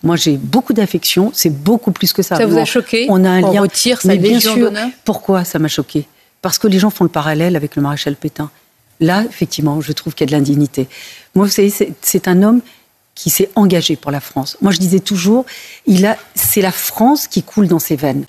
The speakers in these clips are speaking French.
Moi, j'ai beaucoup d'affection. C'est beaucoup plus que ça. Ça vous a choqué ? On a un lien. On retire sa Légion d'honneur ? Pourquoi ça m'a choqué ? Parce que les gens font le parallèle avec le maréchal Pétain. Là, effectivement, je trouve qu'il y a de l'indignité. Moi, vous savez, c'est un homme qui s'est engagé pour la France. Moi, je disais toujours, c'est la France qui coule dans ses veines.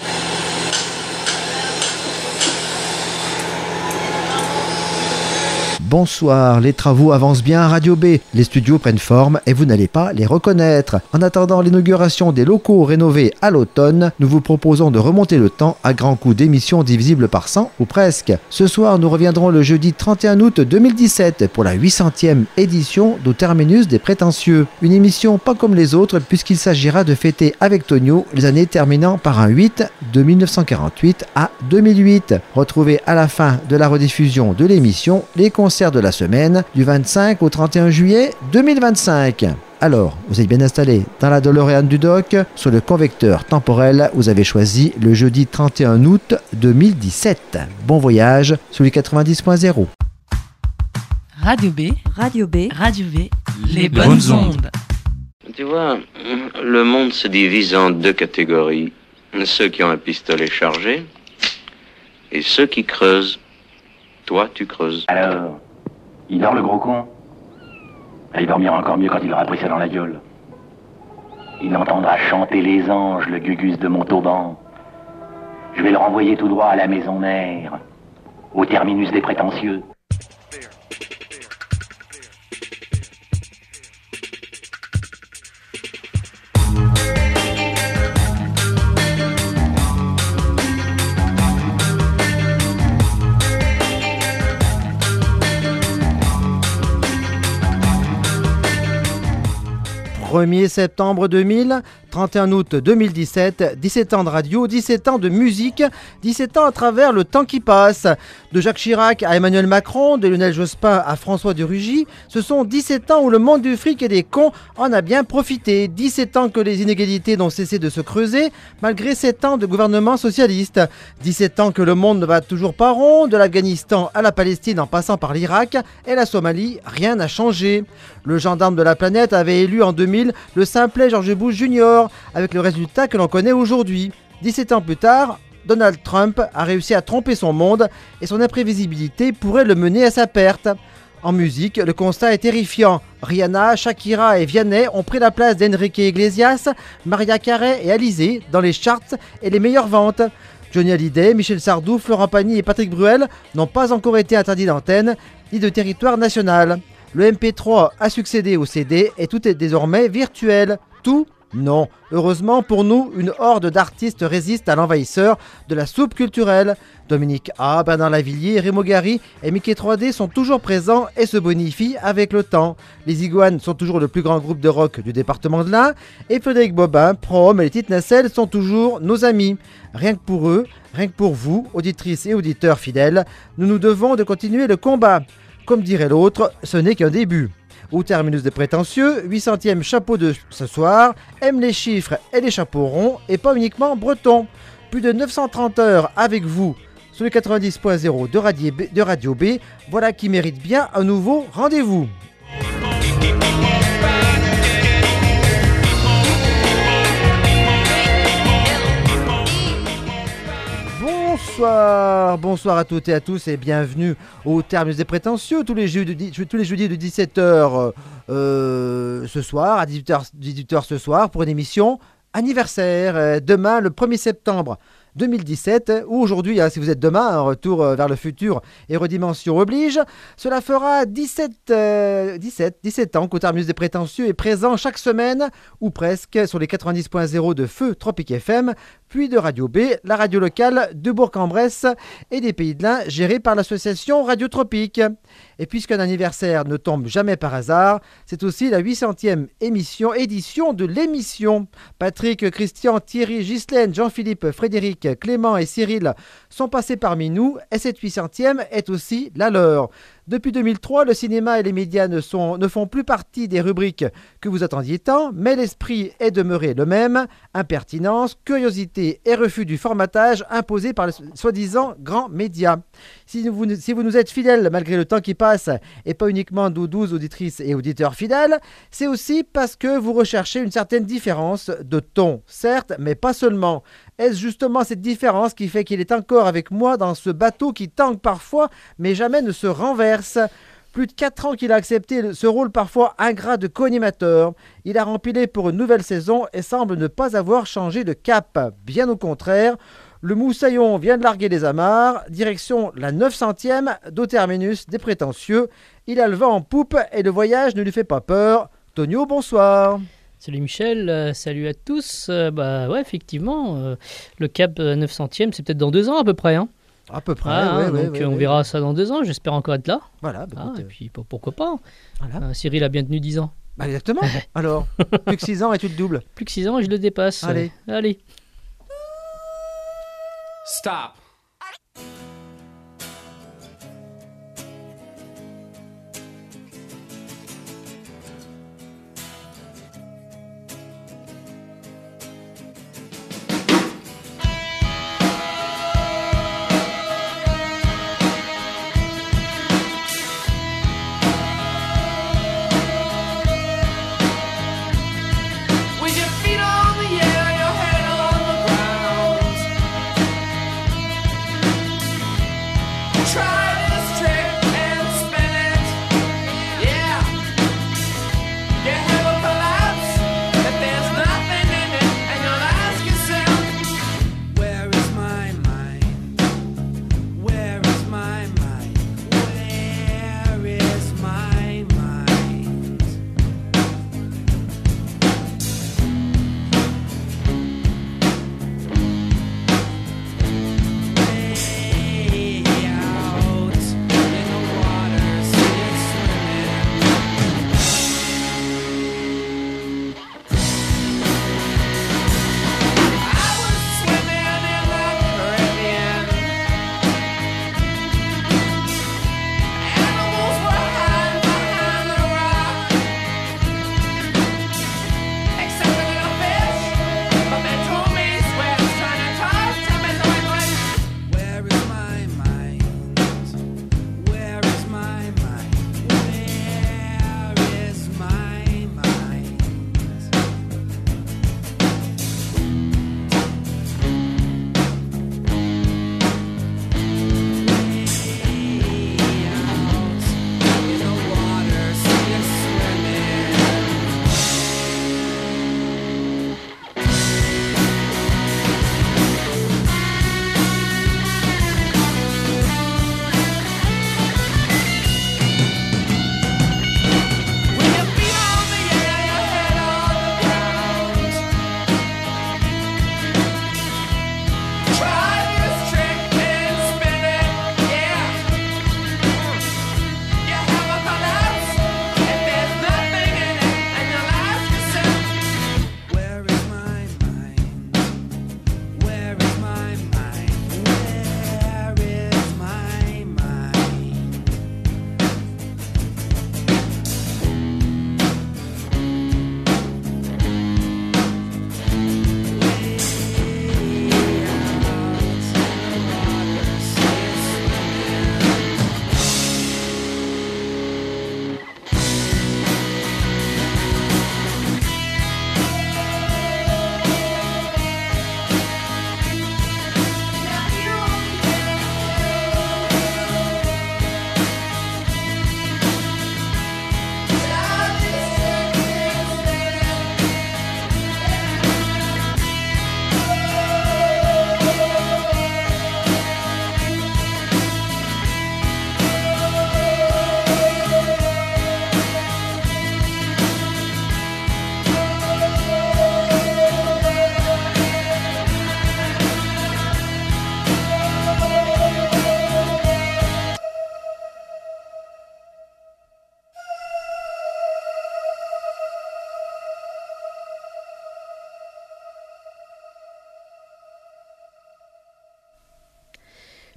Bonsoir, les travaux avancent bien à Radio B. Les studios prennent forme et vous n'allez pas les reconnaître. En attendant l'inauguration des locaux rénovés à l'automne, nous vous proposons de remonter le temps à grands coups d'émissions divisibles par 100 ou presque. Ce soir, nous reviendrons le jeudi 31 août 2017 pour la 800e édition d'Au Terminus des Prétentieux. Une émission pas comme les autres puisqu'il s'agira de fêter avec Tonio les années terminant par un 8 de 1948 à 2008. Retrouvez à la fin de la rediffusion de l'émission les concerts de la semaine du 25 au 31 juillet 2025. Alors, vous êtes bien installé dans la DeLorean du Doc. Sur le convecteur temporel, vous avez choisi le jeudi 31 août 2017. Bon voyage sur les 90.0. Radio B. Radio B. Radio B. Les bonnes ondes. Tu vois, le monde se divise en deux catégories. Ceux qui ont un pistolet chargé et ceux qui creusent. Toi, tu creuses. Alors, il dort le gros con ? Il dormira encore mieux quand il aura pris ça dans la gueule. Il entendra chanter les anges, le gugus de Montauban. Je vais le renvoyer tout droit à la maison mère, au terminus des prétentieux. « 1er septembre 2000, 31 août 2017, 17 ans de radio, 17 ans de musique, 17 ans à travers le temps qui passe. De Jacques Chirac à Emmanuel Macron, de Lionel Jospin à François de Rugy, ce sont 17 ans où le monde du fric et des cons en a bien profité. 17 ans que les inégalités n'ont cessé de se creuser, malgré 7 ans de gouvernement socialiste. 17 ans que le monde ne va toujours pas rond, de l'Afghanistan à la Palestine en passant par l'Irak et la Somalie, rien n'a changé. Le gendarme de la planète avait élu en 2000 le simplet George Bush Jr., avec le résultat que l'on connaît aujourd'hui. 17 ans plus tard, Donald Trump a réussi à tromper son monde et son imprévisibilité pourrait le mener à sa perte. En musique, le constat est terrifiant. Rihanna, Shakira et Vianney ont pris la place d'Enrique Iglesias, Mariah Carey et Alizé dans les charts et les meilleures ventes. Johnny Hallyday, Michel Sardou, Florent Pagny et Patrick Bruel n'ont pas encore été interdits d'antenne ni de territoire national. Le MP3 a succédé au CD et tout est désormais virtuel. Tout ? Non. Heureusement pour nous, une horde d'artistes résiste à l'envahisseur de la soupe culturelle. Dominique A, Bernard Lavillier, Remo Gary et Mickey 3D sont toujours présents et se bonifient avec le temps. Les Iguanes sont toujours le plus grand groupe de rock du département de l'Ain et Frédéric Bobin, Prom et les Petites Nacelles sont toujours nos amis. Rien que pour eux, rien que pour vous, auditrices et auditeurs fidèles, nous nous devons de continuer le combat. Comme dirait l'autre, ce n'est qu'un début. Au terminus des prétentieux, 800e chapeau de ce soir, aime les chiffres et les chapeaux ronds et pas uniquement bretons. Plus de 930 heures avec vous sur le 90.0 de Radio B, voilà qui mérite bien un nouveau rendez-vous. Bonsoir à toutes et à tous et bienvenue au Terminus des Prétentieux tous les jeudis de 17h ce soir, à 18h ce soir pour une émission anniversaire. Demain, le 1er septembre 2017, ou aujourd'hui, si vous êtes demain, un retour vers le futur et redimension oblige, cela fera 17 ans qu'au Terminus des Prétentieux est présent chaque semaine, ou presque, sur les 90.0 de Feu Tropique FM, puis de Radio B, la radio locale de Bourg-en-Bresse et des Pays de l'Ain, gérée par l'association Radio Tropique. Et puisqu'un anniversaire ne tombe jamais par hasard, c'est aussi la 800e édition de l'émission. Patrick, Christian, Thierry, Ghislaine, Jean-Philippe, Frédéric, Clément et Cyril sont passés parmi nous et cette 800e est aussi la leur. Depuis 2003, le cinéma et les médias ne font plus partie des rubriques que vous attendiez tant, mais l'esprit est demeuré le même. Impertinence, curiosité et refus du formatage imposé par les soi-disant grands médias. Si vous nous êtes fidèles malgré le temps qui passe, et pas uniquement 12 auditrices et auditeurs fidèles, c'est aussi parce que vous recherchez une certaine différence de ton, certes, mais pas seulement. Est-ce justement cette différence qui fait qu'il est encore avec moi dans ce bateau qui tangue parfois, mais jamais ne se renverse? Plus de 4 ans qu'il a accepté ce rôle parfois ingrat de co-animateur. Il a rempilé pour une nouvelle saison et semble ne pas avoir changé de cap. Bien au contraire, le moussaillon vient de larguer les amarres, direction la 900e d'au-terminus des prétentieux. Il a le vent en poupe et le voyage ne lui fait pas peur. Tonio, bonsoir. Salut Michel, salut à tous. Ouais, effectivement, le cap 900e, c'est peut-être dans 2 ans à peu près. Hein. À peu près, on verra ça dans 2 ans, j'espère encore être là. Voilà. Et puis pourquoi pas. Voilà. Cyril a bien tenu 10 ans. Exactement. Alors, plus que 6 ans et tu le doubles. Plus que 6 ans et je le dépasse. Allez. Stop. With your feet on the air, your head on the ground.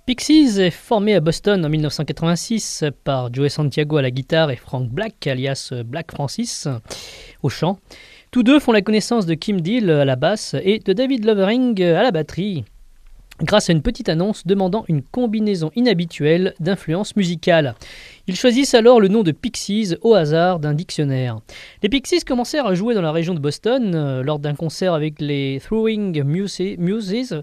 Pixies est formé à Boston en 1986 par Joey Santiago à la guitare et Frank Black, alias Black Francis, au chant. Tous deux font la connaissance de Kim Deal à la basse et de David Lovering à la batterie, grâce à une petite annonce demandant une combinaison inhabituelle d'influences musicales. Ils choisissent alors le nom de Pixies au hasard d'un dictionnaire. Les Pixies commencèrent à jouer dans la région de Boston lors d'un concert avec les Throwing Muses.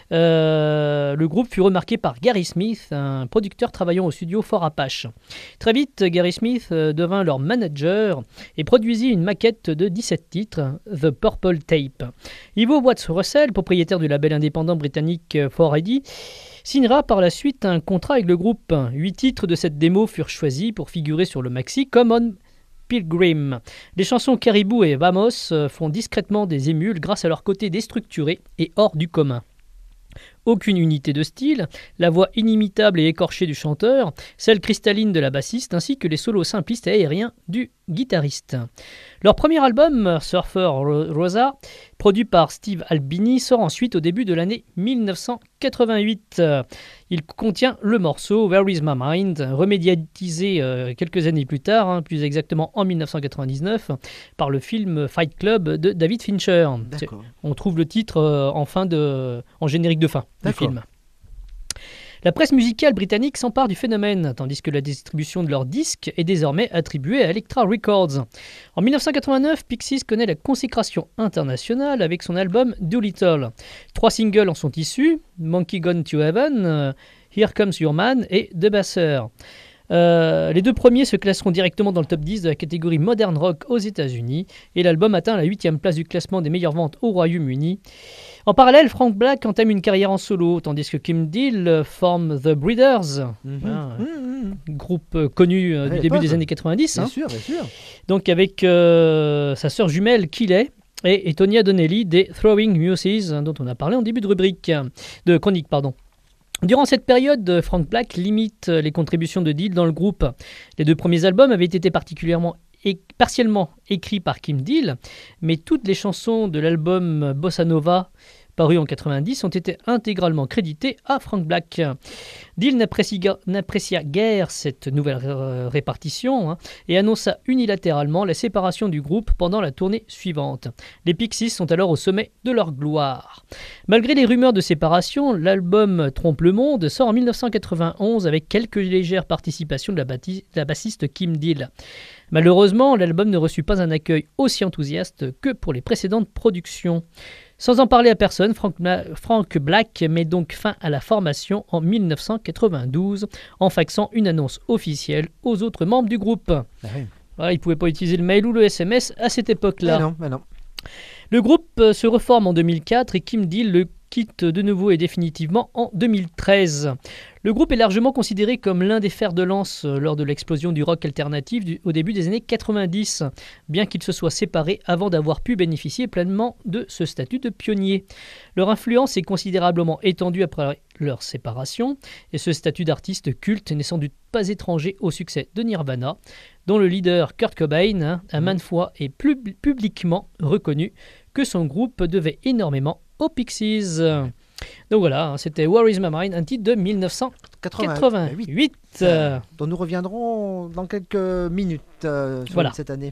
Le groupe fut remarqué par Gary Smith, un producteur travaillant au studio Fort Apache. Très vite, Gary Smith devint leur manager et produisit une maquette de 17 titres, The Purple Tape. Ivo Watts-Russell, propriétaire du label indépendant britannique 4AD, signera par la suite un contrat avec le groupe. 8 titres de cette démo furent choisis pour figurer sur le maxi comme On Pilgrim. Les chansons Caribou et Vamos font discrètement des émules grâce à leur côté déstructuré et hors du commun. Aucune unité de style, la voix inimitable et écorchée du chanteur, celle cristalline de la bassiste ainsi que les solos simplistes et aériens du guitariste. Leur premier album, Surfer Rosa, produit par Steve Albini, sort ensuite au début de l'année 1988. Il contient le morceau Where Is My Mind, remédiatisé quelques années plus tard, plus exactement en 1999, par le film Fight Club de David Fincher. On trouve le titre en générique de fin du film. La presse musicale britannique s'empare du phénomène, tandis que la distribution de leurs disques est désormais attribuée à Elektra Records. En 1989, Pixies connaît la consécration internationale avec son album Doolittle. 3 singles en sont issus, Monkey Gone to Heaven, Here Comes Your Man et The Basser. Les 2 premiers se classeront directement dans le top 10 de la catégorie Modern Rock aux États-Unis et l'album atteint la 8e place du classement des meilleures ventes au Royaume-Uni. En parallèle, Frank Black entame une carrière en solo, tandis que Kim Deal forme The Breeders, groupe connu du début des années 90. Bien sûr. Donc avec sa sœur jumelle Kiley et Tonya Donnelly des Throwing Muses, dont on a parlé en début de chronique. Durant cette période, Frank Black limite les contributions de Deal dans le groupe. Les 2 premiers albums avaient été partiellement écrits par Kim Deal, mais toutes les chansons de l'album Bossa Nova, paru en 90, ont été intégralement créditées à Frank Black. Deal n'apprécia guère cette nouvelle répartition et annonça unilatéralement la séparation du groupe pendant la tournée suivante. Les Pixies sont alors au sommet de leur gloire. Malgré les rumeurs de séparation, l'album Trompe le Monde sort en 1991 avec quelques légères participations de la bassiste Kim Deal. Malheureusement, l'album ne reçut pas un accueil aussi enthousiaste que pour les précédentes productions. Sans en parler à personne, Frank Black met donc fin à la formation en 1992 en faxant une annonce officielle aux autres membres du groupe. Voilà, il ne pouvait pas utiliser le mail ou le SMS à cette époque-là. Mais non. Le groupe se reforme en 2004 et Kim Deal le quitte de nouveau et définitivement en 2013. Le groupe est largement considéré comme l'un des fers de lance lors de l'explosion du rock alternatif au début des années 90, bien qu'ils se soient séparés avant d'avoir pu bénéficier pleinement de ce statut de pionnier. Leur influence est considérablement étendue après leur séparation, et ce statut d'artiste culte n'est sans doute pas étranger au succès de Nirvana, dont le leader Kurt Cobain a maintes fois et publiquement reconnu que son groupe devait énormément aux Pixies. Donc voilà, c'était Where Is My Mind, un titre de 1988. Dont nous reviendrons dans quelques minutes sur cette année.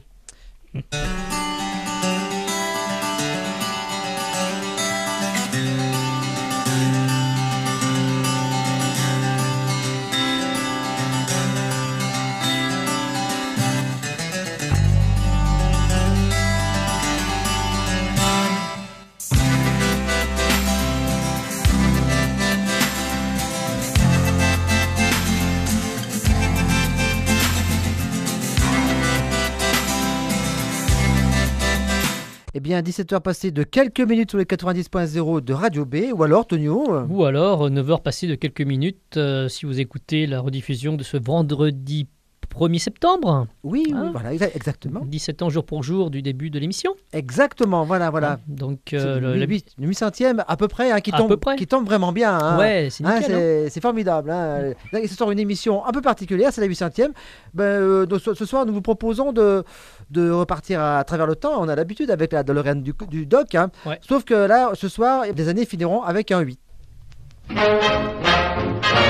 Eh bien, 17h passées de quelques minutes sur les 90.0 de Radio B, ou alors, Tonio Ou alors, 9h passées de quelques minutes si vous écoutez la rediffusion de ce vendredi 1er septembre. Oui, voilà, exactement. 17 ans jour pour jour du début de l'émission. Exactement, voilà. Donc, le 800e à peu près, qui tombe vraiment bien. Ouais, c'est nickel. C'est formidable. Ce soir, une émission un peu particulière, c'est la 800e. Donc, ce soir, nous vous proposons de repartir à travers le temps. On a l'habitude avec la DeLorean du Doc. Sauf que là, ce soir, les années finiront avec un 8.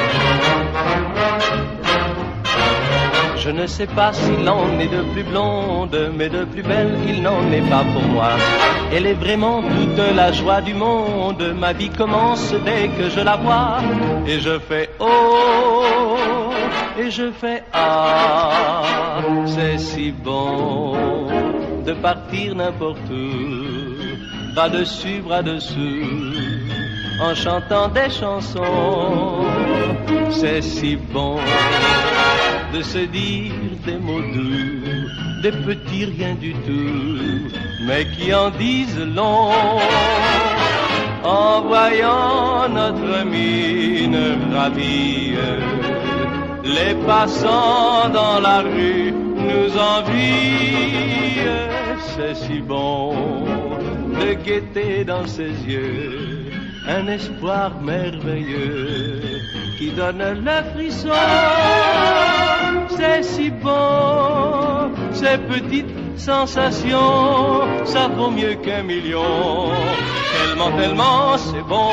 Je ne sais pas s'il en est de plus blonde, mais de plus belle, il n'en est pas pour moi. Elle est vraiment toute la joie du monde. Ma vie commence dès que je la vois. Et je fais oh, et je fais ah. C'est si bon de partir n'importe où, bras dessus, en chantant des chansons. C'est si bon de se dire des mots doux, des petits rien du tout, mais qui en disent long. En voyant notre mine ravie, les passants dans la rue nous envient. C'est si bon de guetter dans ses yeux un espoir merveilleux qui donne le frisson. C'est si bon, ces petites sensations, ça vaut mieux qu'un million. Tellement, tellement c'est bon.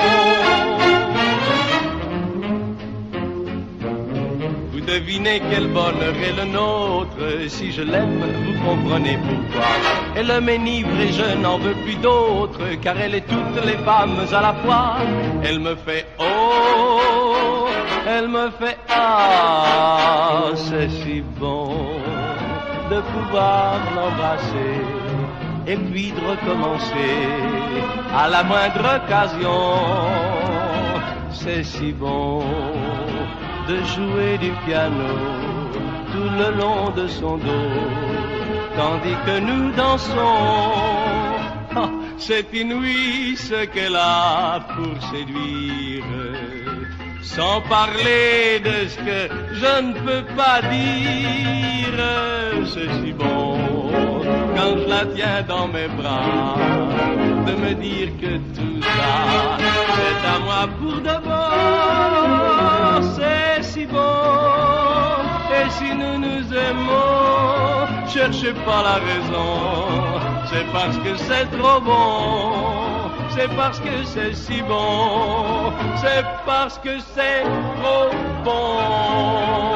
Vous devinez quel bonheur est le nôtre. Si je l'aime, vous comprenez pourquoi. Elle m'énivre et je n'en veux plus d'autre, car elle est toutes les femmes à la fois. Elle me fait oh, elle me fait ah. C'est si bon de pouvoir l'embrasser et puis de recommencer à la moindre occasion. C'est si bon de jouer du piano tout le long de son dos, tandis que nous dansons. Oh, c'est inouï ce qu'elle a pour séduire, sans parler de ce que je ne peux pas dire. C'est si bon quand je la tiens dans mes bras, de me dire que tout ça c'est à moi pour de bon. C'est si bon, et si nous nous aimons, cherchez pas la raison. C'est parce que c'est trop bon, c'est parce que c'est si bon, c'est parce que c'est trop bon.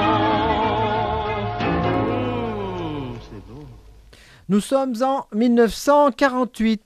Nous sommes en 1948,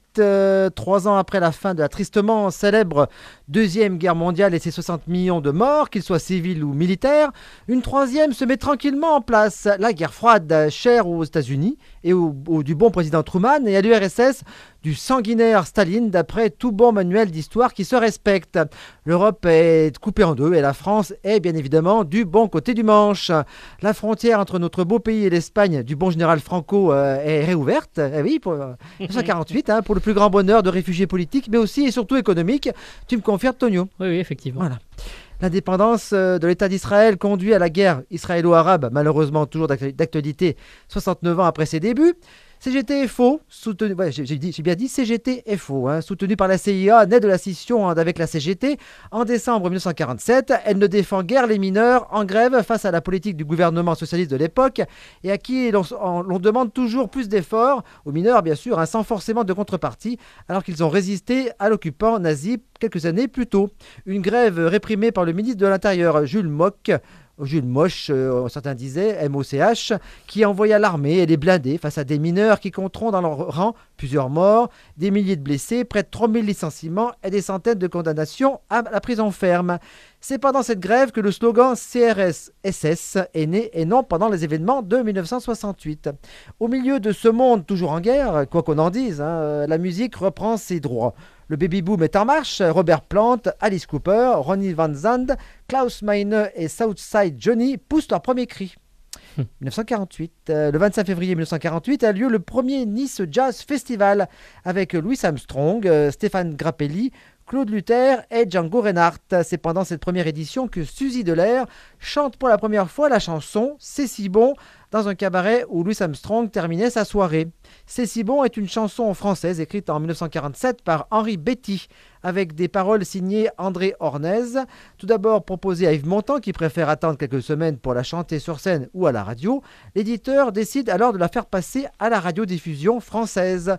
3 ans après la fin de la tristement célèbre Deuxième Guerre mondiale et ses 60 millions de morts, qu'ils soient civils ou militaires. Une troisième se met tranquillement en place, la guerre froide, chère aux États-Unis et du bon président Truman, et à l'URSS du sanguinaire Staline, d'après tout bon manuel d'histoire qui se respecte. L'Europe est coupée en deux et la France est bien évidemment du bon côté du Manche. La frontière entre notre beau pays et l'Espagne du bon général Franco est réouverte, oui, pour 1948, pour le plus grand bonheur de réfugiés politiques, mais aussi et surtout économiques. Tu me confirmes, Tonio? Oui, effectivement. Voilà. L'indépendance de l'État d'Israël conduit à la guerre israélo-arabe, malheureusement toujours d'actualité 69 ans après ses débuts. CGT-FO, soutenu, j'ai bien dit CGT-FO, soutenu par la CIA, naît de la scission avec la CGT en décembre 1947. Elle ne défend guère les mineurs en grève face à la politique du gouvernement socialiste de l'époque et à qui l'on demande toujours plus d'efforts, aux mineurs bien sûr, sans forcément de contrepartie, alors qu'ils ont résisté à l'occupant nazi quelques années plus tôt. Une grève réprimée par le ministre de l'Intérieur, Jules Moche, certains disaient, MOCH, qui envoya l'armée et les blindés face à des mineurs qui compteront dans leur rang plusieurs morts, des milliers de blessés, près de 3000 licenciements et des centaines de condamnations à la prison ferme. C'est pendant cette grève que le slogan CRS-SS est né et non pendant les événements de 1968. Au milieu de ce monde toujours en guerre, quoi qu'on en dise, la musique reprend ses droits. Le baby-boom est en marche. Robert Plant, Alice Cooper, Ronnie Van Zandt, Klaus Meine et Southside Johnny poussent leur premier cri. 1948, le 25 février 1948 a lieu le premier Nice Jazz Festival avec Louis Armstrong, Stéphane Grappelli, Claude Luther et Django Reinhardt. C'est pendant cette première édition que Suzy Delair chante pour la première fois la chanson « C'est si bon » dans un cabaret où Louis Armstrong terminait sa soirée. « C'est si bon » est une chanson française écrite en 1947 par Henri Betty, avec des paroles signées André Ornez. Tout d'abord proposée à Yves Montand, qui préfère attendre quelques semaines pour la chanter sur scène ou à la radio, l'éditeur décide alors de la faire passer à la radiodiffusion française.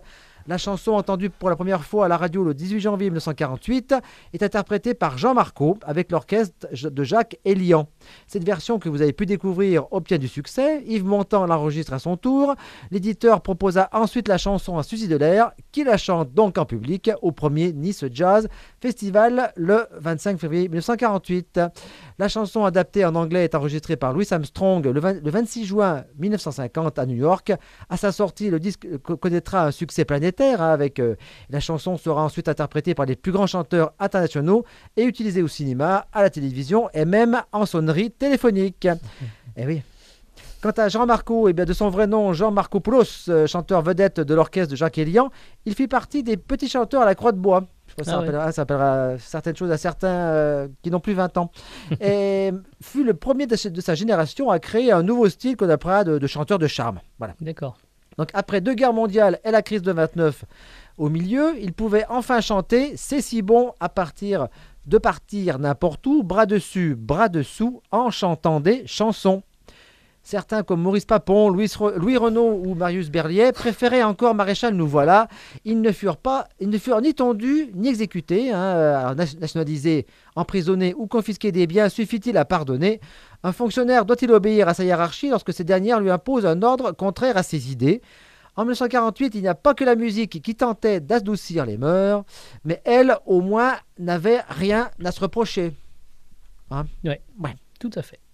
La chanson entendue pour la première fois à la radio le 18 janvier 1948 est interprétée par Jean Marco avec l'orchestre de Jacques Elian. Cette version que vous avez pu découvrir obtient du succès. Yves Montand l'enregistre à son tour. L'éditeur proposa ensuite la chanson à Suzy Delair qui la chante donc en public au premier Nice Jazz Festival le 25 février 1948. La chanson adaptée en anglais est enregistrée par Louis Armstrong le 26 juin 1950 à New York. À sa sortie, le disque connaîtra un succès planétaire avec la chanson sera ensuite interprétée par les plus grands chanteurs internationaux et utilisée au cinéma, à la télévision et même en sonnerie téléphonique. Eh oui. Quant à Jean Marco, eh bien de son vrai nom Jean Markopoulos, chanteur vedette de l'orchestre de Jacques Elian, il fit partie des petits chanteurs à la Croix de Bois. Ça rappellera certaines choses à certains qui n'ont plus 20 ans. Et fut le premier de sa génération à créer un nouveau style qu'on appellera de chanteur de charme. Voilà. D'accord. Donc après 2 guerres mondiales et la crise de 29 au milieu, il pouvait enfin chanter « C'est si bon à partir n'importe où, bras dessus, bras dessous, en chantant des chansons ». Certains comme Maurice Papon, Louis Renaud ou Marius Berliet préféraient encore Maréchal Nous Voilà. Ils ne furent ni tondus ni exécutés. Nationalisés, emprisonnés ou confisqués des biens, suffit-il à pardonner? Un fonctionnaire doit-il obéir à sa hiérarchie lorsque cette dernière lui impose un ordre contraire à ses idées? En 1948, il n'y a pas que la musique qui tentait d'adoucir les mœurs, mais elle, au moins, n'avait rien à se reprocher. Hein? Ouais, tout à fait.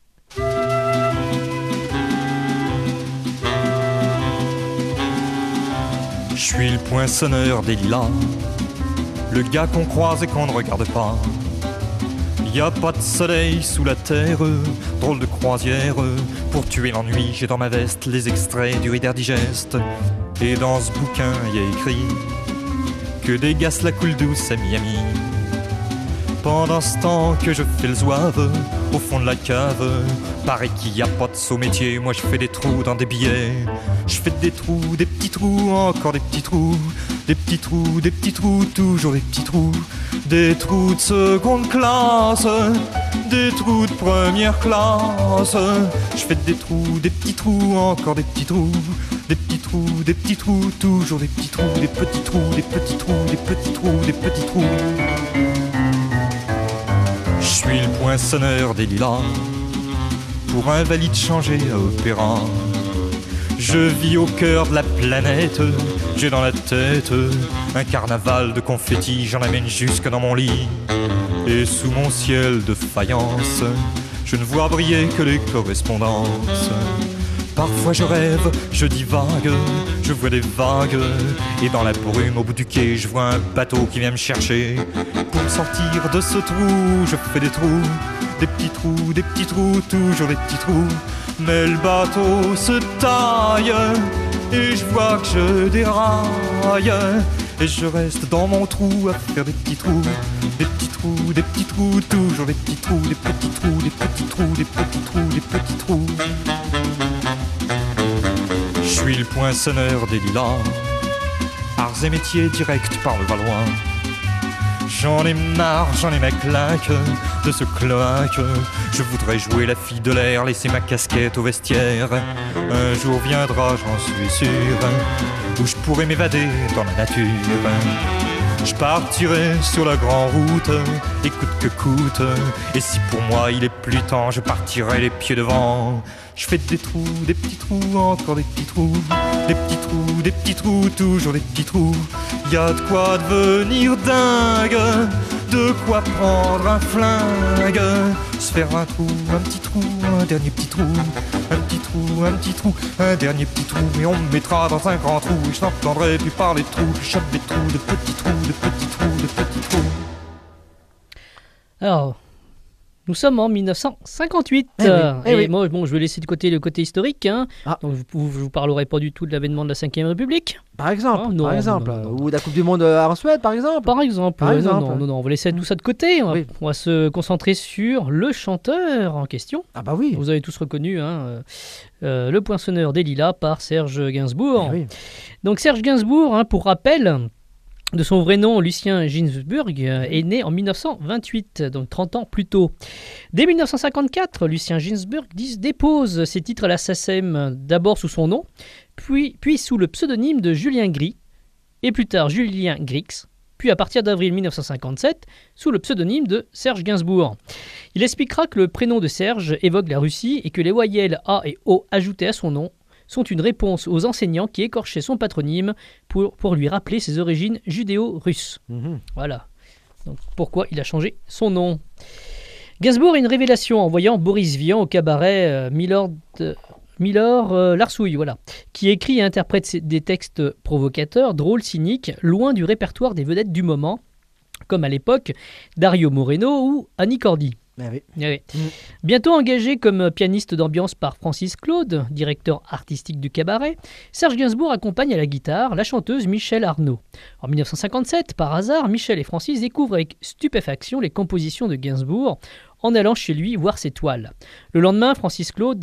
Je suis le poinçonneur des lilas, le gars qu'on croise et qu'on ne regarde pas. Y a pas de soleil sous la terre, drôle de croisière. Pour tuer l'ennui, j'ai dans ma veste les extraits du Reader Digest. Et dans ce bouquin, y a écrit que des gaz la coule douce à Miami. Pendant ce temps que je fais le zouave au fond de la cave, paraît qu'il n'y a pas de saut métier. Moi je fais des trous dans des billets. Je fais des trous, des petits trous, encore des petits trous. Des petits trous, des petits trous, toujours des petits trous. Des trous de seconde classe, des trous de première classe. Je fais des trous, des petits trous, encore des petits trous. Des petits trous, des petits trous, toujours des petits trous. Des petits trous, des petits trous, des petits trous, des petits trous. Je suis le poinçonneur des lilas, pour invalide changé à opéra. Je vis au cœur de la planète, j'ai dans la tête un carnaval de confettis, j'en amène jusque dans mon lit. Et sous mon ciel de faïence, je ne vois briller que les correspondances. Parfois je rêve, je divague, je vois des vagues. Et dans la brume au bout du quai, je vois un bateau qui vient me chercher. Pour me sortir de ce trou, je fais des trous. Des petits trous, toujours des petits trous. Mais le bateau se taille et je vois que je déraille. Et je reste dans mon trou à faire des petits trous. Des petits trous, des petits trous, toujours des petits trous. Des petits trous, des petits trous, des petits trous, des petits trous. Je suis le poinçonneur des lilas, arts et métiers directs par le Valois. J'en ai marre, j'en ai ma claque de ce cloaque. Je voudrais jouer la fille de l'air, laisser ma casquette au vestiaire. Un jour viendra, j'en suis sûr, où je pourrai m'évader dans la nature. Je partirai sur la grande route, et coûte que coûte. Et si pour moi il est plus temps, je partirai les pieds devant. Je fais des trous, des petits trous, encore des petits trous. Des petits trous, des petits trous, toujours des petits trous. Y a de quoi devenir dingue, de quoi prendre un flingue. Se faire un trou, un petit trou, un dernier petit trou. Un petit trou, un petit trou, un dernier petit trou. Et on me mettra dans un grand trou, et je n'entendrai plus parler de trous. Je chope des trous, de petits trous, de petits trous, de petits trous. Alors, nous sommes en 1958. Oui. Moi, je vais laisser de côté le côté historique. Hein. Donc, je ne vous parlerai pas du tout de l'avènement de la Ve République. Par exemple, Non. Ou de la Coupe du Monde en Suède, par exemple. Par exemple. Non, on va laisser tout ça de côté. On va se concentrer sur le chanteur en question. Ah bah oui. Vous avez tous reconnu le poinçonneur des lilas par Serge Gainsbourg. Oui. Donc Serge Gainsbourg, pour rappel, de son vrai nom, Lucien Ginsburg, est né en 1928, donc 30 ans plus tôt. Dès 1954, Lucien Ginsburg dépose ses titres à la SACEM, d'abord sous son nom, puis sous le pseudonyme de Julien Gris, et plus tard Julien Grix, puis à partir d'avril 1957 sous le pseudonyme de Serge Gainsbourg. Il expliquera que le prénom de Serge évoque la Russie et que les voyelles A et O ajoutées à son nom sont une réponse aux enseignants qui écorchaient son patronyme pour lui rappeler ses origines judéo-russes. Voilà. Donc, pourquoi il a changé son nom. Gainsbourg est une révélation en voyant Boris Vian au cabaret Milord Larsouille, voilà, qui écrit et interprète des textes provocateurs, drôles, cyniques, loin du répertoire des vedettes du moment, comme à l'époque Dario Moreno ou Annie Cordy. Ah oui. Ah oui. Bientôt engagé comme pianiste d'ambiance par Francis Claude, directeur artistique du cabaret, Serge Gainsbourg accompagne à la guitare la chanteuse Michèle Arnaud. En 1957, par hasard, Michèle et Francis découvrent avec stupéfaction les compositions de Gainsbourg en allant chez lui voir ses toiles. Le lendemain, Francis Claude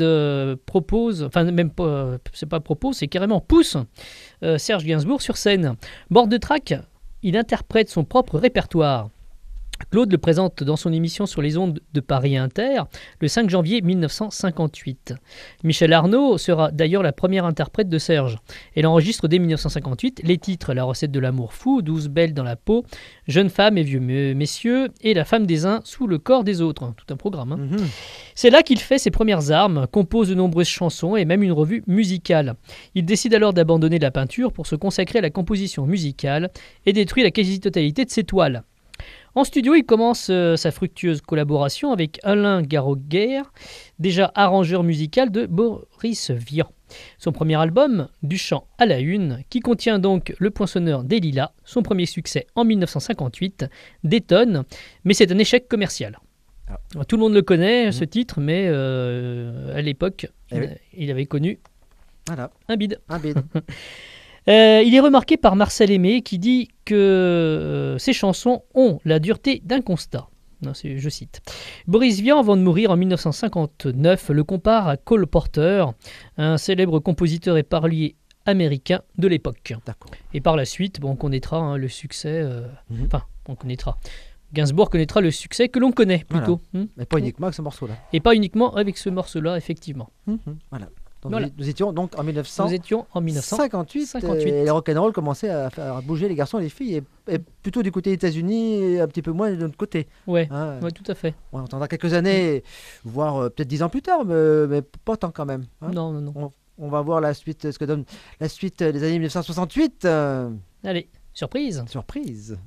c'est carrément pousse Serge Gainsbourg sur scène. Bord de track, il interprète son propre répertoire. Claude le présente dans son émission sur les ondes de Paris Inter le 5 janvier 1958. Michèle Arnaud sera d'ailleurs la première interprète de Serge. Elle enregistre dès 1958 les titres La recette de l'amour fou, 12 belles dans la peau, Jeune femme et vieux messieurs et La femme des uns sous le corps des autres. Tout un programme. C'est là qu'il fait ses premières armes, compose de nombreuses chansons et même une revue musicale. Il décide alors d'abandonner la peinture pour se consacrer à la composition musicale et détruit la quasi-totalité de ses toiles. En studio, il commence sa fructueuse collaboration avec Alain Garoguer, déjà arrangeur musical de Boris Vian. Son premier album, Du chant à la une, qui contient donc Le Poinçonneur des Lilas, son premier succès en 1958, détonne, mais c'est un échec commercial. Tout le monde le connaît, ce titre, mais à l'époque, il avait connu un bide. Il est remarqué par Marcel Aimé qui dit que ses chansons ont la dureté d'un constat. Je cite. Boris Vian, avant de mourir en 1959, le compare à Cole Porter, un célèbre compositeur et parolier américain de l'époque. Et par la suite, on connaîtra le succès. On connaîtra. Gainsbourg connaîtra le succès que l'on connaît plutôt. Mais pas uniquement avec ce morceau-là. Et pas uniquement avec ce morceau-là, effectivement. Voilà. Nous étions donc en 1958 et le rock'n'roll commençait à faire bouger les garçons et les filles, et plutôt du côté des États-Unis et un petit peu moins de notre côté. Ouais, tout à fait. On entendra quelques années, voire peut-être 10 ans plus tard, mais pas tant quand même. Non. On va voir la suite, ce que donne la suite des années 1968. Allez, surprise. Surprise.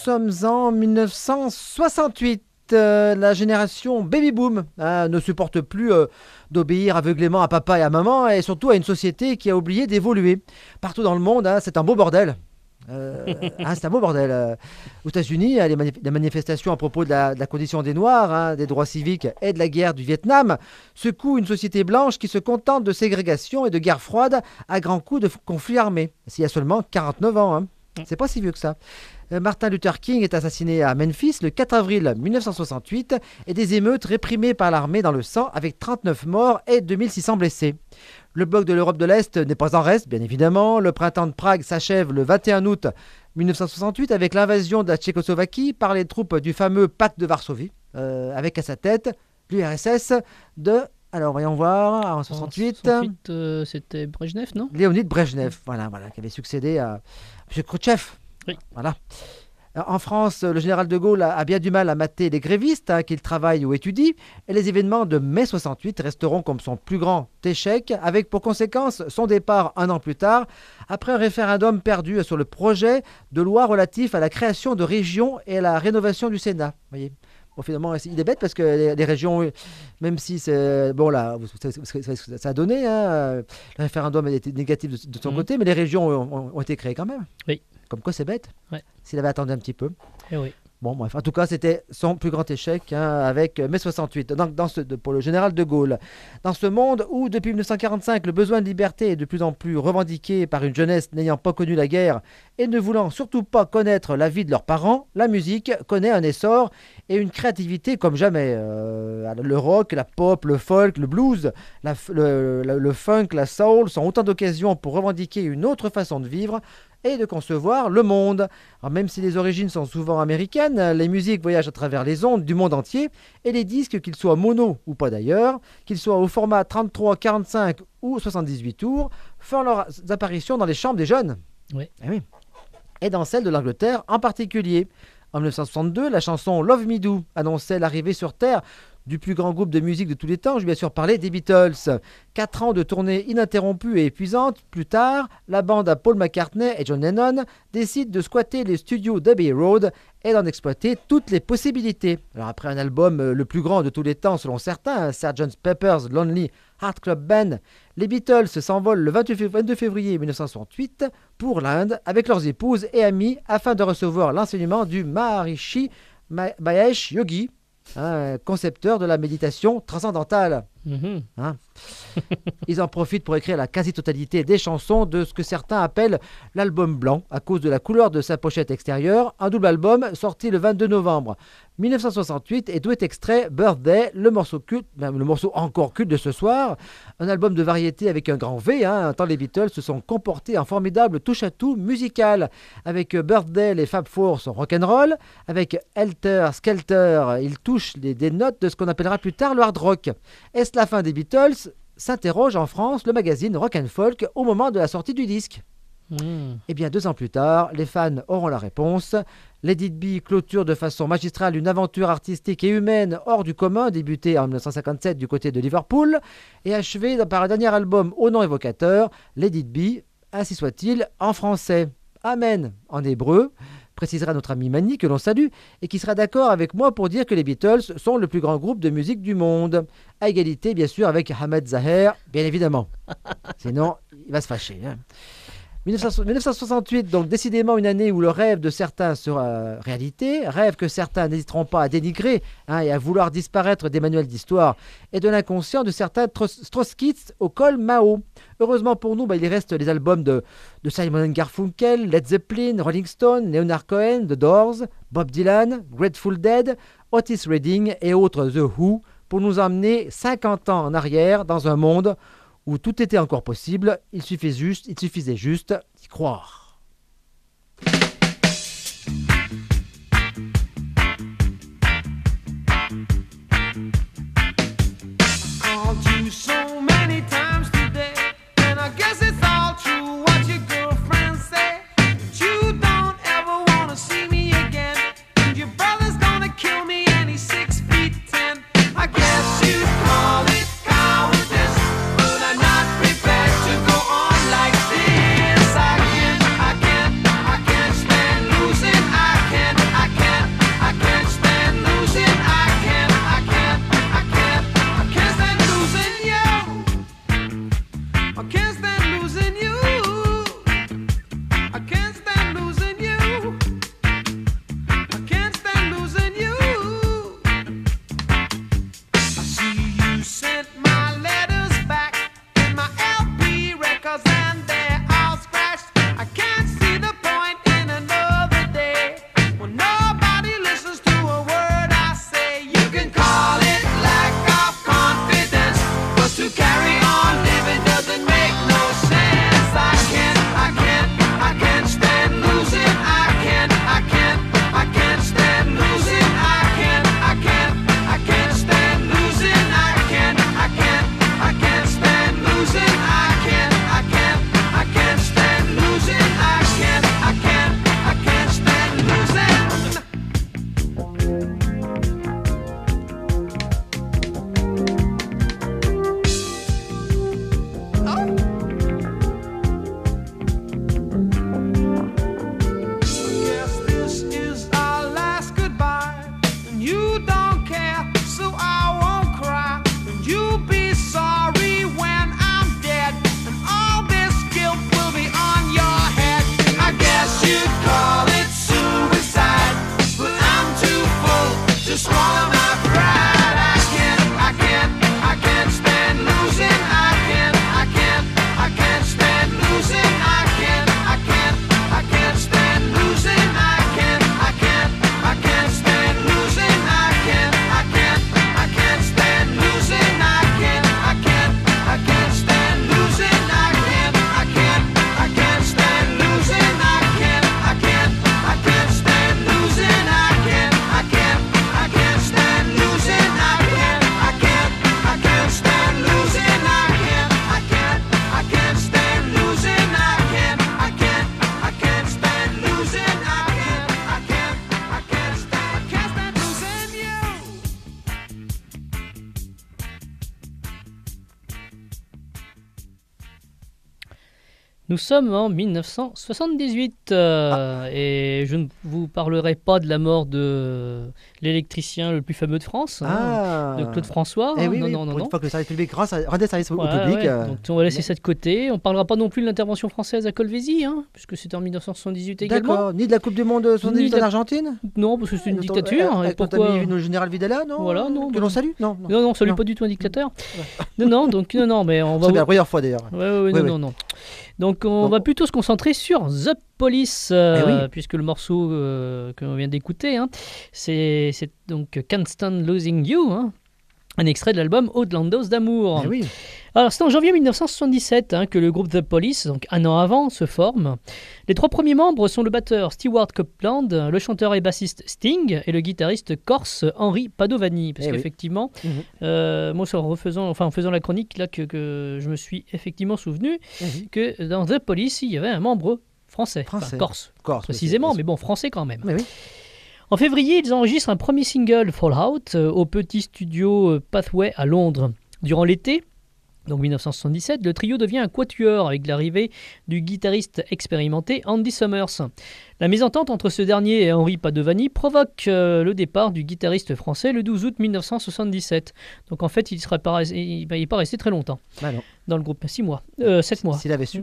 sommes en 1968. La génération baby boom ne supporte plus d'obéir aveuglément à papa et à maman, et surtout à une société qui a oublié d'évoluer. Partout dans le monde, c'est un beau bordel. C'est un beau bordel. Aux États-Unis, les manifestations à propos de la condition des Noirs, des droits civiques et de la guerre du Vietnam secouent une société blanche qui se contente de ségrégation et de guerre froide à grands coups de conflits armés. C'est il y a seulement 49 ans. C'est pas si vieux que ça. Martin Luther King est assassiné à Memphis le 4 avril 1968 et des émeutes réprimées par l'armée dans le sang avec 39 morts et 2600 blessés. Le bloc de l'Europe de l'Est n'est pas en reste, bien évidemment. Le printemps de Prague s'achève le 21 août 1968 avec l'invasion de la Tchécoslovaquie par les troupes du fameux pacte de Varsovie, avec à sa tête l'URSS de... Alors, voyons voir, en 68... c'était Brejnev, non ? Léonid Brejnev, voilà, qui avait succédé à M. Khrouchtchev. Oui. Voilà. En France, le général de Gaulle a bien du mal à mater les grévistes, qu'ils travaillent ou étudient, et les événements de mai 68 resteront comme son plus grand échec, avec pour conséquence son départ un an plus tard, après un référendum perdu sur le projet de loi relatif à la création de régions et à la rénovation du Sénat. Vous voyez. Bon, finalement, il est bête parce que les régions, même si c'est... Bon, là, ça a donné, le référendum a été négatif de son côté, mais les régions ont été créées quand même. Oui. Comme quoi, c'est bête. Ouais. S'il avait attendu un petit peu. Eh oui. Bon, bref, en tout cas, c'était son plus grand échec avec mai 68, donc, pour le général de Gaulle. Dans ce monde où, depuis 1945, le besoin de liberté est de plus en plus revendiqué par une jeunesse n'ayant pas connu la guerre et ne voulant surtout pas connaître la vie de leurs parents, la musique connaît un essor et une créativité comme jamais. Le rock, la pop, le folk, le blues, le funk, la soul sont autant d'occasions pour revendiquer une autre façon de vivre et de concevoir le monde. Alors, même si les origines sont souvent américaines, les musiques voyagent à travers les ondes du monde entier et les disques, qu'ils soient mono ou pas d'ailleurs, qu'ils soient au format 33, 45 ou 78 tours, font leurs apparitions dans les chambres des jeunes. Oui. Eh oui. Et dans celle de l'Angleterre en particulier. En 1962, la chanson Love Me Do annonçait l'arrivée sur Terre du plus grand groupe de musique de tous les temps. Je vais bien sûr parler des Beatles. 4 ans de tournée ininterrompue et épuisante plus tard, la bande à Paul McCartney et John Lennon décide de squatter les studios d'Abbey Road et d'en exploiter toutes les possibilités. Alors après un album le plus grand de tous les temps selon certains, Sgt. Pepper's Lonely Hearts Club Band, les Beatles s'envolent le 22 février 1968 pour l'Inde avec leurs épouses et amis afin de recevoir l'enseignement du Maharishi Mahesh Yogi, concepteur de la méditation transcendantale. Ils en profitent pour écrire la quasi-totalité des chansons de ce que certains appellent l'album blanc, à cause de la couleur de sa pochette extérieure, un double album sorti le 22 novembre 1968 et d'où est extrait Birthday, le morceau culte, le morceau encore culte de ce soir, un album de variété avec un grand V, tant les Beatles se sont comportés en formidable touche-à-tout musical. Avec Birthday, les Fab Four sont rock'n'roll, avec Helter Skelter, ils touchent des notes de ce qu'on appellera plus tard le hard rock. Est-ce la fin des Beatles ? S'interroge en France le magazine Rock and Folk au moment de la sortie du disque. Eh bien, 2 ans plus tard, les fans auront la réponse. Let It Be clôture de façon magistrale une aventure artistique et humaine hors du commun, débutée en 1957 du côté de Liverpool, et achevée par un dernier album au nom évocateur, Let It Be, ainsi soit-il, en français. Amen, en hébreu, précisera notre ami Mani, que l'on salue, et qui sera d'accord avec moi pour dire que les Beatles sont le plus grand groupe de musique du monde. À égalité, bien sûr, avec Ahmed Zaher, bien évidemment. Sinon, il va se fâcher. 1968, donc décidément une année où le rêve de certains sera réalité, rêve que certains n'hésiteront pas à dénigrer et à vouloir disparaître des manuels d'histoire, et de l'inconscient de certains trotskistes au col Mao. Heureusement pour nous, il reste les albums de Simon & Garfunkel, Led Zeppelin, Rolling Stone, Leonard Cohen, The Doors, Bob Dylan, Grateful Dead, Otis Redding et autres The Who, pour nous emmener 50 ans en arrière dans un monde où tout était encore possible, il suffisait juste d'y croire. Like this, I can Nous sommes en 1978 et je ne vous parlerai pas de la mort de l'électricien le plus fameux de France, de Claude François. Oui, non. Une fois que le service public rendait service au public. Ouais. Donc on va laisser ça de côté. On ne parlera pas non plus de l'intervention française à Colvézi, puisque c'était en 1978 également. D'accord. Ni de la Coupe du Monde 78 en Argentine. Non, parce que c'est une dictature. Avec notre ami le général Videla, non. Voilà, non. Que l'on salue. Non, on salue pas du tout un dictateur. Non, mais on va. C'est la première fois d'ailleurs. Non. Donc on va plutôt se concentrer sur The Police, puisque le morceau que l'on vient d'écouter, c'est donc Can't Stand Losing You, un extrait de l'album Outlandos d'amour. Alors c'est en janvier 1977 que le groupe The Police, donc un an avant, se forme. Les 3 premiers membres sont le batteur Stewart Copeland, le chanteur et bassiste Sting et le guitariste corse Henri Padovani. Parce qu'effectivement, moi en faisant la chronique là que je me suis effectivement souvenu que dans The Police il y avait un membre français. Corse précisément, mais bon, français quand même. En février, ils enregistrent un premier single, Fallout, au petit studio Pathway à Londres. Durant l'été, donc 1977, le trio devient un quatuor avec l'arrivée du guitariste expérimenté Andy Summers. La mésentente entre ce dernier et Henri Padovani provoque le départ du guitariste français le 12 août 1977. Donc en fait, il n'est pas resté très longtemps dans le groupe, 6 mois, 7 mois. S'il avait su.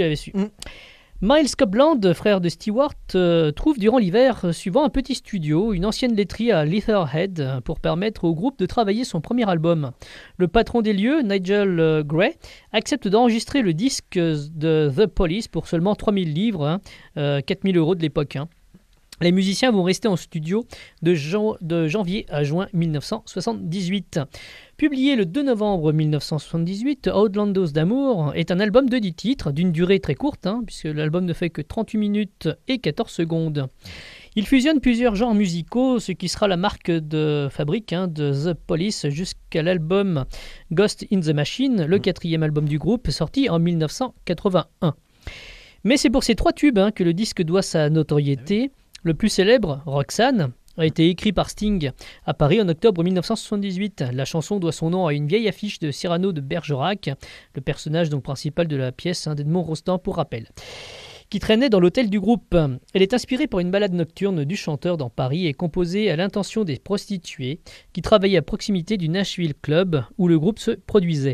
Miles Copeland, frère de Stewart, trouve durant l'hiver suivant un petit studio, une ancienne laiterie à Leatherhead, pour permettre au groupe de travailler son premier album. Le patron des lieux, Nigel Gray, accepte d'enregistrer le disque de The Police pour seulement 3000 livres, 4000 € de l'époque. Les musiciens vont rester en studio de janvier à juin 1978. Publié le 2 novembre 1978, Outlandos d'amour est un album de 10 titres, d'une durée très courte, puisque l'album ne fait que 38 minutes et 14 secondes. Il fusionne plusieurs genres musicaux, ce qui sera la marque de fabrique de The Police jusqu'à l'album Ghost in the Machine, le 4e album du groupe, sorti en 1981. Mais c'est pour ces 3 tubes que le disque doit sa notoriété. Le plus célèbre, Roxanne, a été écrit par Sting à Paris en octobre 1978. La chanson doit son nom à une vieille affiche de Cyrano de Bergerac, le personnage donc principal de la pièce d'Edmond Rostand pour rappel, qui traînait dans l'hôtel du groupe. Elle est inspirée par une balade nocturne du chanteur dans Paris et composée à l'intention des prostituées qui travaillaient à proximité du Nashville Club où le groupe se produisait.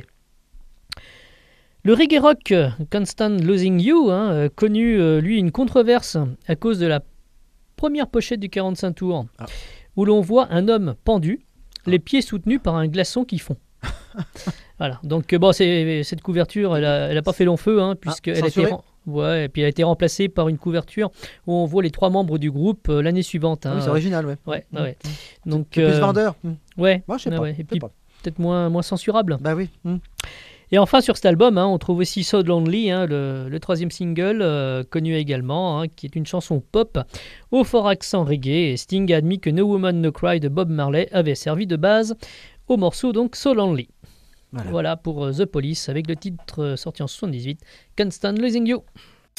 Le reggae rock Can't Stand Losing You connu lui une controverse à cause de la première pochette du 45 tours, où l'on voit un homme pendu, les pieds soutenus par un glaçon qui fond. Voilà, donc cette couverture, elle a pas fait long feu, puisqu'elle et puis elle a été remplacée par une couverture où on voit les 3 membres du groupe l'année suivante. C'est original, Donc c'est plus vendeur. Moi, je sais pas. Et puis peut-être moins censurable. Oui. Et enfin, sur cet album, on trouve aussi So Lonely, le 3e single, connu également, qui est une chanson pop au fort accent reggae. Et Sting a admis que No Woman No Cry de Bob Marley avait servi de base au morceau donc So Lonely. Voilà pour The Police, avec le titre sorti en 78, Can't Stand Losing You.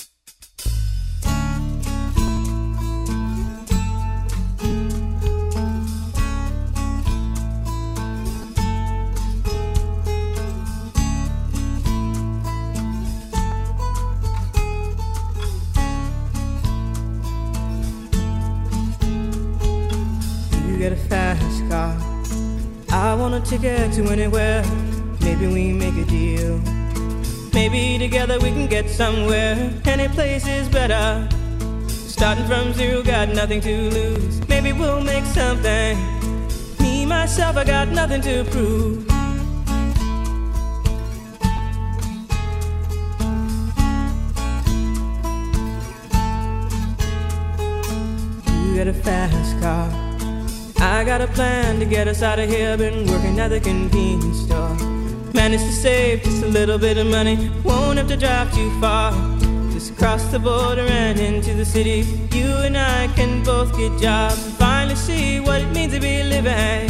Get a fast car, I want a ticket to anywhere. Maybe we make a deal. Maybe together we can get somewhere. Any place is better. Starting from zero, got nothing to lose. Maybe we'll make something. Me, myself, I got nothing to prove. You got a fast car, I got a plan to get us out of here. Been working at the convenience store. Managed to save just a little bit of money. Won't have to drive too far. Just cross the border and into the city. You and I can both get jobs and finally see what it means to be living.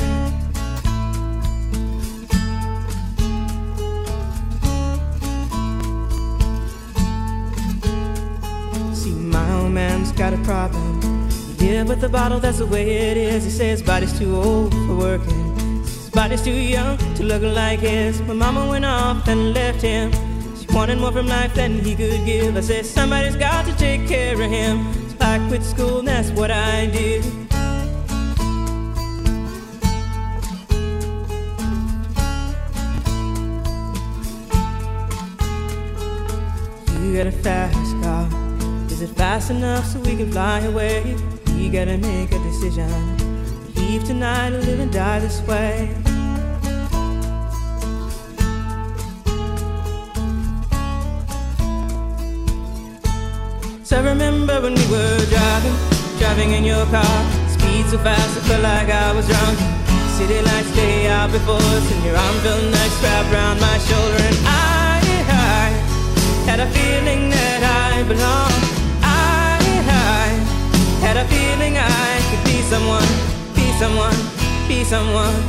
See, my old man's got a problem. Yeah, but the bottle, that's the way it is. He says his body's too old for working. His body's too young to look like his. My mama went off and left him. She wanted more from life than he could give. I said, somebody's got to take care of him. So I quit school and that's what I did. You got a fast car. Is it fast enough so we can fly away? We gotta make a decision. Leave tonight or live and die this way. So I remember when we were driving in your car. Speed so fast I felt like I was drunk. City lights lay out before us, and your arm felt nice wrapped around my shoulder. And I had a feeling that I belonged. I had a feeling I could be someone, be someone, be someone.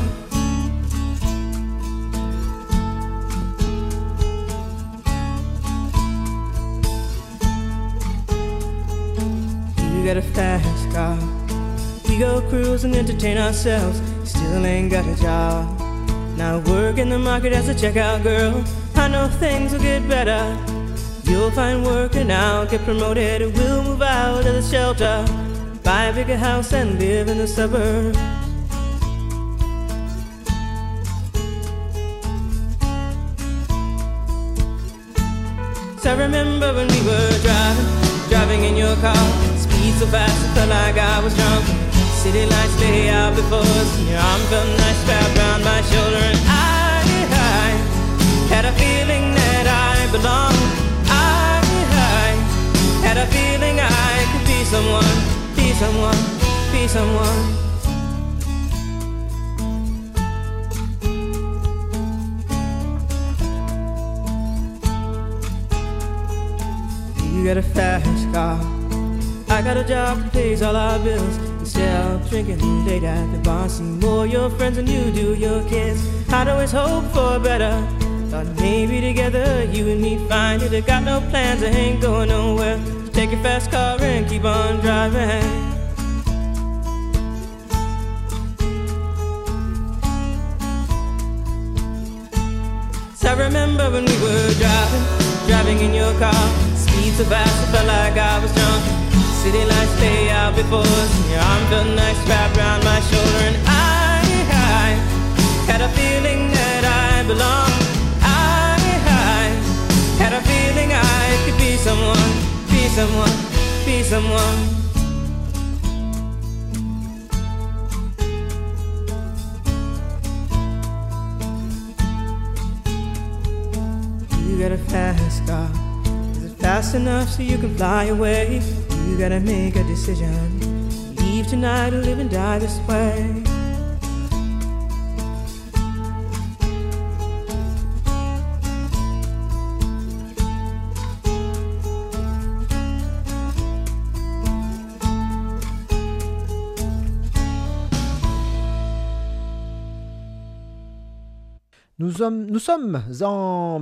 You got a fast car. We go cruise and entertain ourselves. Still ain't got a job. Now work in the market as a checkout girl. I know things will get better. You'll find work and I'll get promoted. We'll move out of the shelter, buy a bigger house and live in the suburbs. So I remember when we were driving in your car. Speed so fast it felt like I was drunk. City lights lay out before us, and your arm felt nice wrapped around my shoulder. And I had a feeling that I belonged. I had a feeling I could be someone, be someone, be someone. You got a fast car. I got a job that pays all our bills. Instead of drinking late at the bar, see more your friends than you do your kids. I'd always hope for better. Thought maybe together you and me find it. I got no plans, I ain't going nowhere. So take your fast car and keep on driving. So I remember when we were driving in your car. Speed so fast I felt like I was drunk. City lights lay out before us, and your arm felt nice wrapped around my shoulder. And I had a feeling that I belonged. I had a feeling I could be someone, be someone, be someone. You got a fast car. Is it fast enough so you can fly away? You gotta make a decision. Leave tonight or live and die this way. Nous sommes en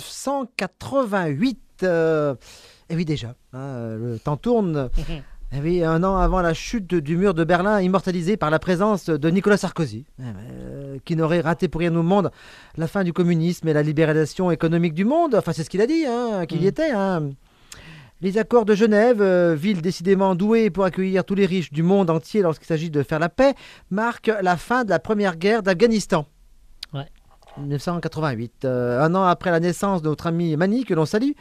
1988. Et oui, déjà, le temps tourne. Et oui, un an avant la chute du mur de Berlin, immortalisé par la présence de Nicolas Sarkozy, qui n'aurait raté pour rien au monde la fin du communisme et la libéralisation économique du monde. Enfin, c'est ce qu'il a dit, qu'il y était. Les accords de Genève, ville décidément douée pour accueillir tous les riches du monde entier lorsqu'il s'agit de faire la paix, marquent la fin de la première guerre d'Afghanistan. 1988, un an après la naissance de notre ami Mani, que l'on salue.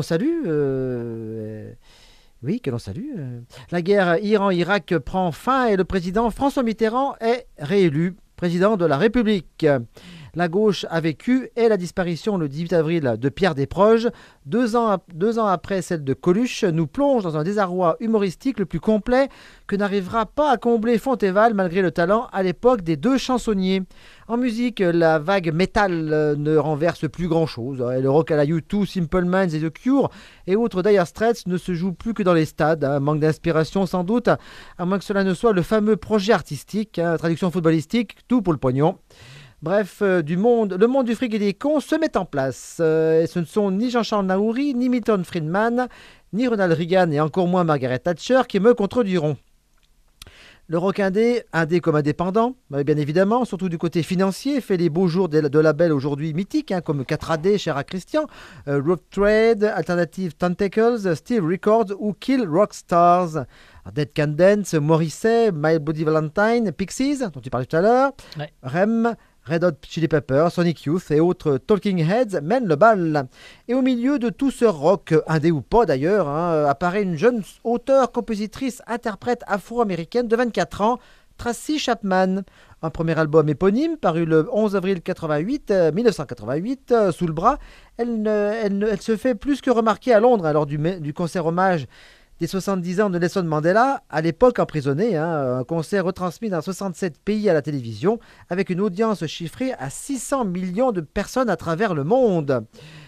La guerre Iran-Irak prend fin et le président François Mitterrand est réélu président de la République. La gauche a vécu et la disparition le 18 avril de Pierre Desproges, 2 ans après celle de Coluche, nous plonge dans un désarroi humoristique le plus complet que n'arrivera pas à combler Fontéval malgré le talent à l'époque des deux chansonniers. En musique, la vague métal ne renverse plus grand-chose. Le rock à la U2, Simple Minds et The Cure et autres Dire Straits ne se jouent plus que dans les stades. Manque d'inspiration sans doute, à moins que cela ne soit le fameux projet artistique, traduction footballistique, tout pour le pognon. Bref, le monde du fric et des cons se met en place. Et ce ne sont ni Jean-Charles Naouri, ni Milton Friedman, ni Ronald Reagan et encore moins Margaret Thatcher qui me contrediront. Le rock indé comme indépendant, bien évidemment, surtout du côté financier, fait les beaux jours de labels aujourd'hui mythiques, comme 4AD, cher à Christian, Road Trade, Alternative Tentacles, Steel Records ou Kill Rock Stars. Dead Can Dance, Morrissey, My Bloody Valentine, Pixies, dont tu parlais tout à l'heure, ouais. Rem, Red Hot Chili Peppers, Sonic Youth et autres Talking Heads mènent le bal. Et au milieu de tout ce rock, indé ou pas d'ailleurs, apparaît une jeune auteure, compositrice, interprète afro-américaine de 24 ans, Tracy Chapman. Un premier album éponyme paru le 11 avril 1988 sous le bras. Elle se fait plus que remarquer à Londres lors du concert hommage des 70 ans de Nelson Mandela, à l'époque emprisonné, un concert retransmis dans 67 pays à la télévision, avec une audience chiffrée à 600 millions de personnes à travers le monde.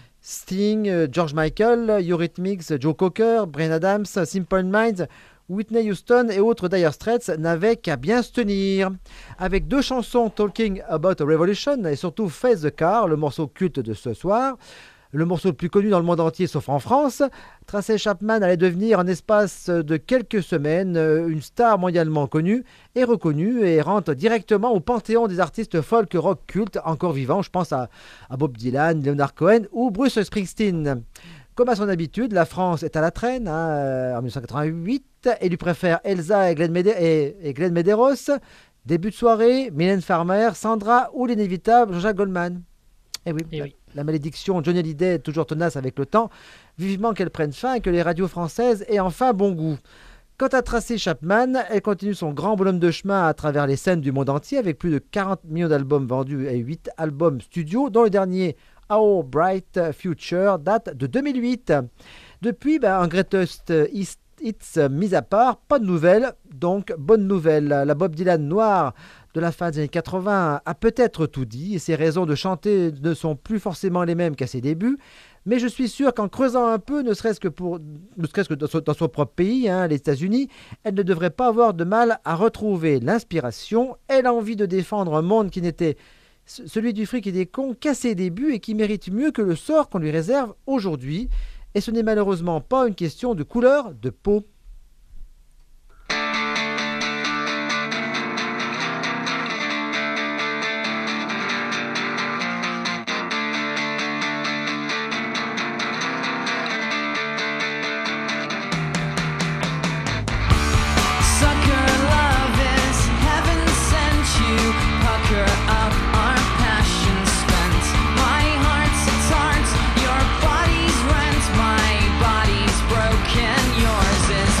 Sting, George Michael, Eurythmics, Joe Cocker, Bryan Adams, Simple Minds, Whitney Houston et autres Dire Straits n'avaient qu'à bien se tenir. Avec 2 chansons, Talking About a Revolution et surtout Face the Car, le morceau culte de ce soir, le morceau le plus connu dans le monde entier sauf en France, Tracy Chapman allait devenir en espace de quelques semaines une star mondialement connue et reconnue et rentre directement au panthéon des artistes folk rock cultes encore vivants. Je pense à Bob Dylan, Leonard Cohen ou Bruce Springsteen. Comme à son habitude, la France est à la traîne en 1988 et lui préfère Elsa et Glenn Medeiros. Début de soirée, Mylène Farmer, Sandra ou l'inévitable Jean-Jacques Goldman. Et oui. La malédiction Johnny Hallyday est toujours tenace avec le temps. Vivement qu'elle prenne fin et que les radios françaises aient enfin bon goût. Quant à Tracy Chapman, elle continue son grand bonhomme de chemin à travers les scènes du monde entier avec plus de 40 millions d'albums vendus et 8 albums studio, dont le dernier Our Bright Future date de 2008. Depuis, un Greatest Hits mis à part, pas de nouvelles, donc bonne nouvelle. La Bob Dylan noire de la fin des années 80 a peut-être tout dit et ses raisons de chanter ne sont plus forcément les mêmes qu'à ses débuts, mais je suis sûr qu'en creusant un peu, ne serait-ce que dans son propre pays, les États-Unis, elle ne devrait pas avoir de mal à retrouver l'inspiration et l'envie de défendre un monde qui n'était celui du fric et des cons qu'à ses débuts et qui mérite mieux que le sort qu'on lui réserve aujourd'hui. Et ce n'est malheureusement pas une question de couleur de peau. Yours is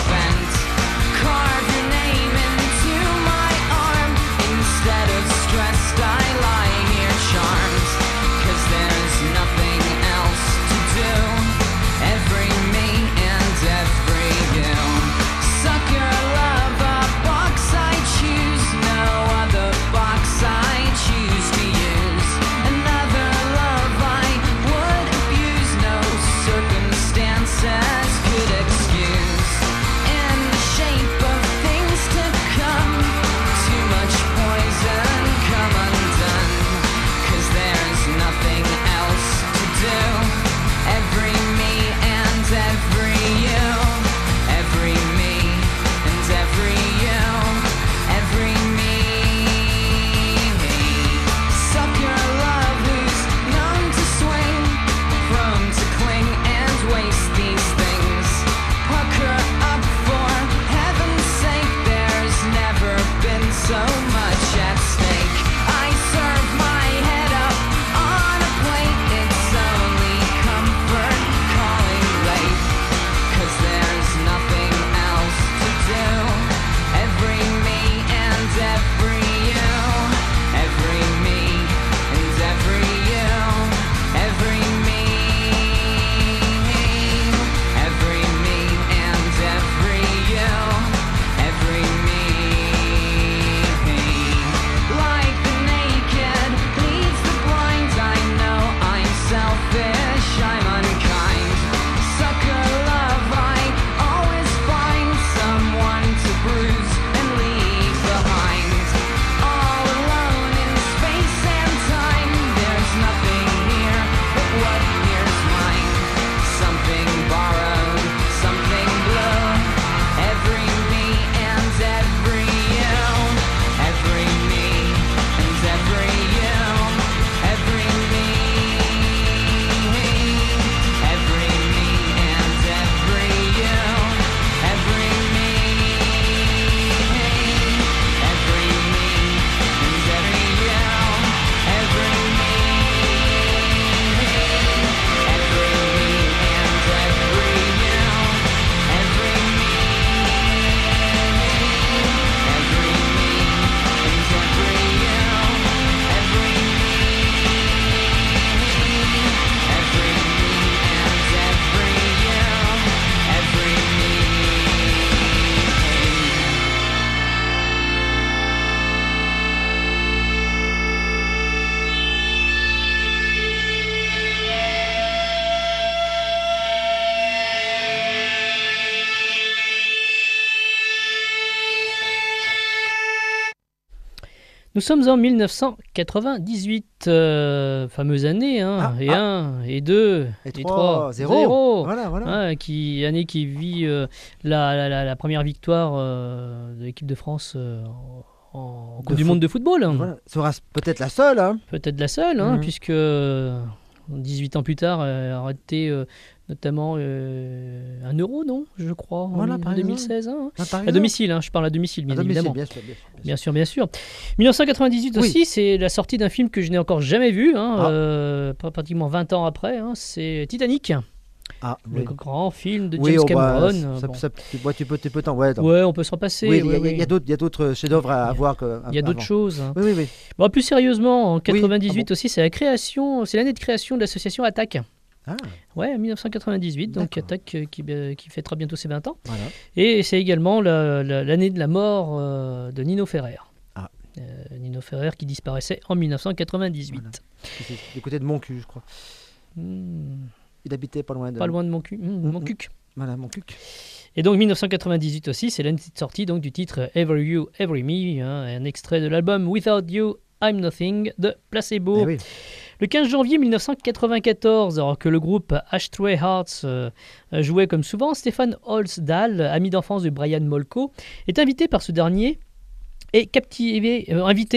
Nous sommes en 1998, fameuse année, hein, et 1, et 2, et 3, 0. Voilà. Année qui vit la première victoire de l'équipe de France en Coupe du Monde de football. Voilà. Ce sera peut-être la seule. Hein. Peut-être la seule, puisque 18 ans plus tard, elle aurait été notamment un euro, non, je crois, en 2016. Hein. À domicile, je parle à domicile, bien évidemment. Bien sûr. 1998 aussi, c'est la sortie d'un film que je n'ai encore jamais vu, pratiquement 20 ans après, c'est Titanic. Le grand film de James Cameron. Tu peux t'en... Ouais, on peut s'en passer. Il y a d'autres chefs-d'œuvre à voir. Il y a d'autres choses. Oui. Bon, plus sérieusement, en 98 aussi, c'est l'année de création de l'association Attaque. Ouais, 1998, donc Attaque qui fêtera bientôt ses 20 ans. Voilà. Et c'est également l'année de la mort de Nino Ferrer. Nino Ferrer qui disparaissait en 1998. Voilà. C'est du côté de Montcuq, je crois. Il habitait pas loin de Montcuq. Montcuq. Voilà, Montcuq. Et donc 1998 aussi, c'est l'année de sortie donc, du titre Every You, Every Me, un extrait de l'album Without You, I'm Nothing de Placebo. Le 15 janvier 1994, alors que le groupe Ashtray Hearts jouait comme souvent, Stefan Holsdahl, ami d'enfance de Brian Molko, est invité par ce dernier et captivé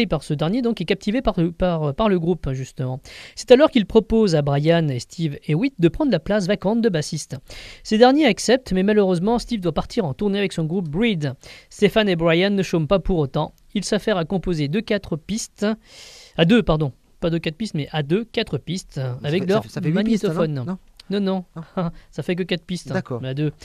par le groupe, justement. C'est alors qu'il propose à Brian et Steve Hewitt de prendre la place vacante de bassiste. Ces derniers acceptent, mais malheureusement, Steve doit partir en tournée avec son groupe Breed. Stefan et Brian ne chôment pas pour autant. Ils s'affairent à composer pas 4 pistes, mais à 4 pistes, avec leur magnétophone. Pistes, non, ça fait que 4 pistes. D'accord. À 2.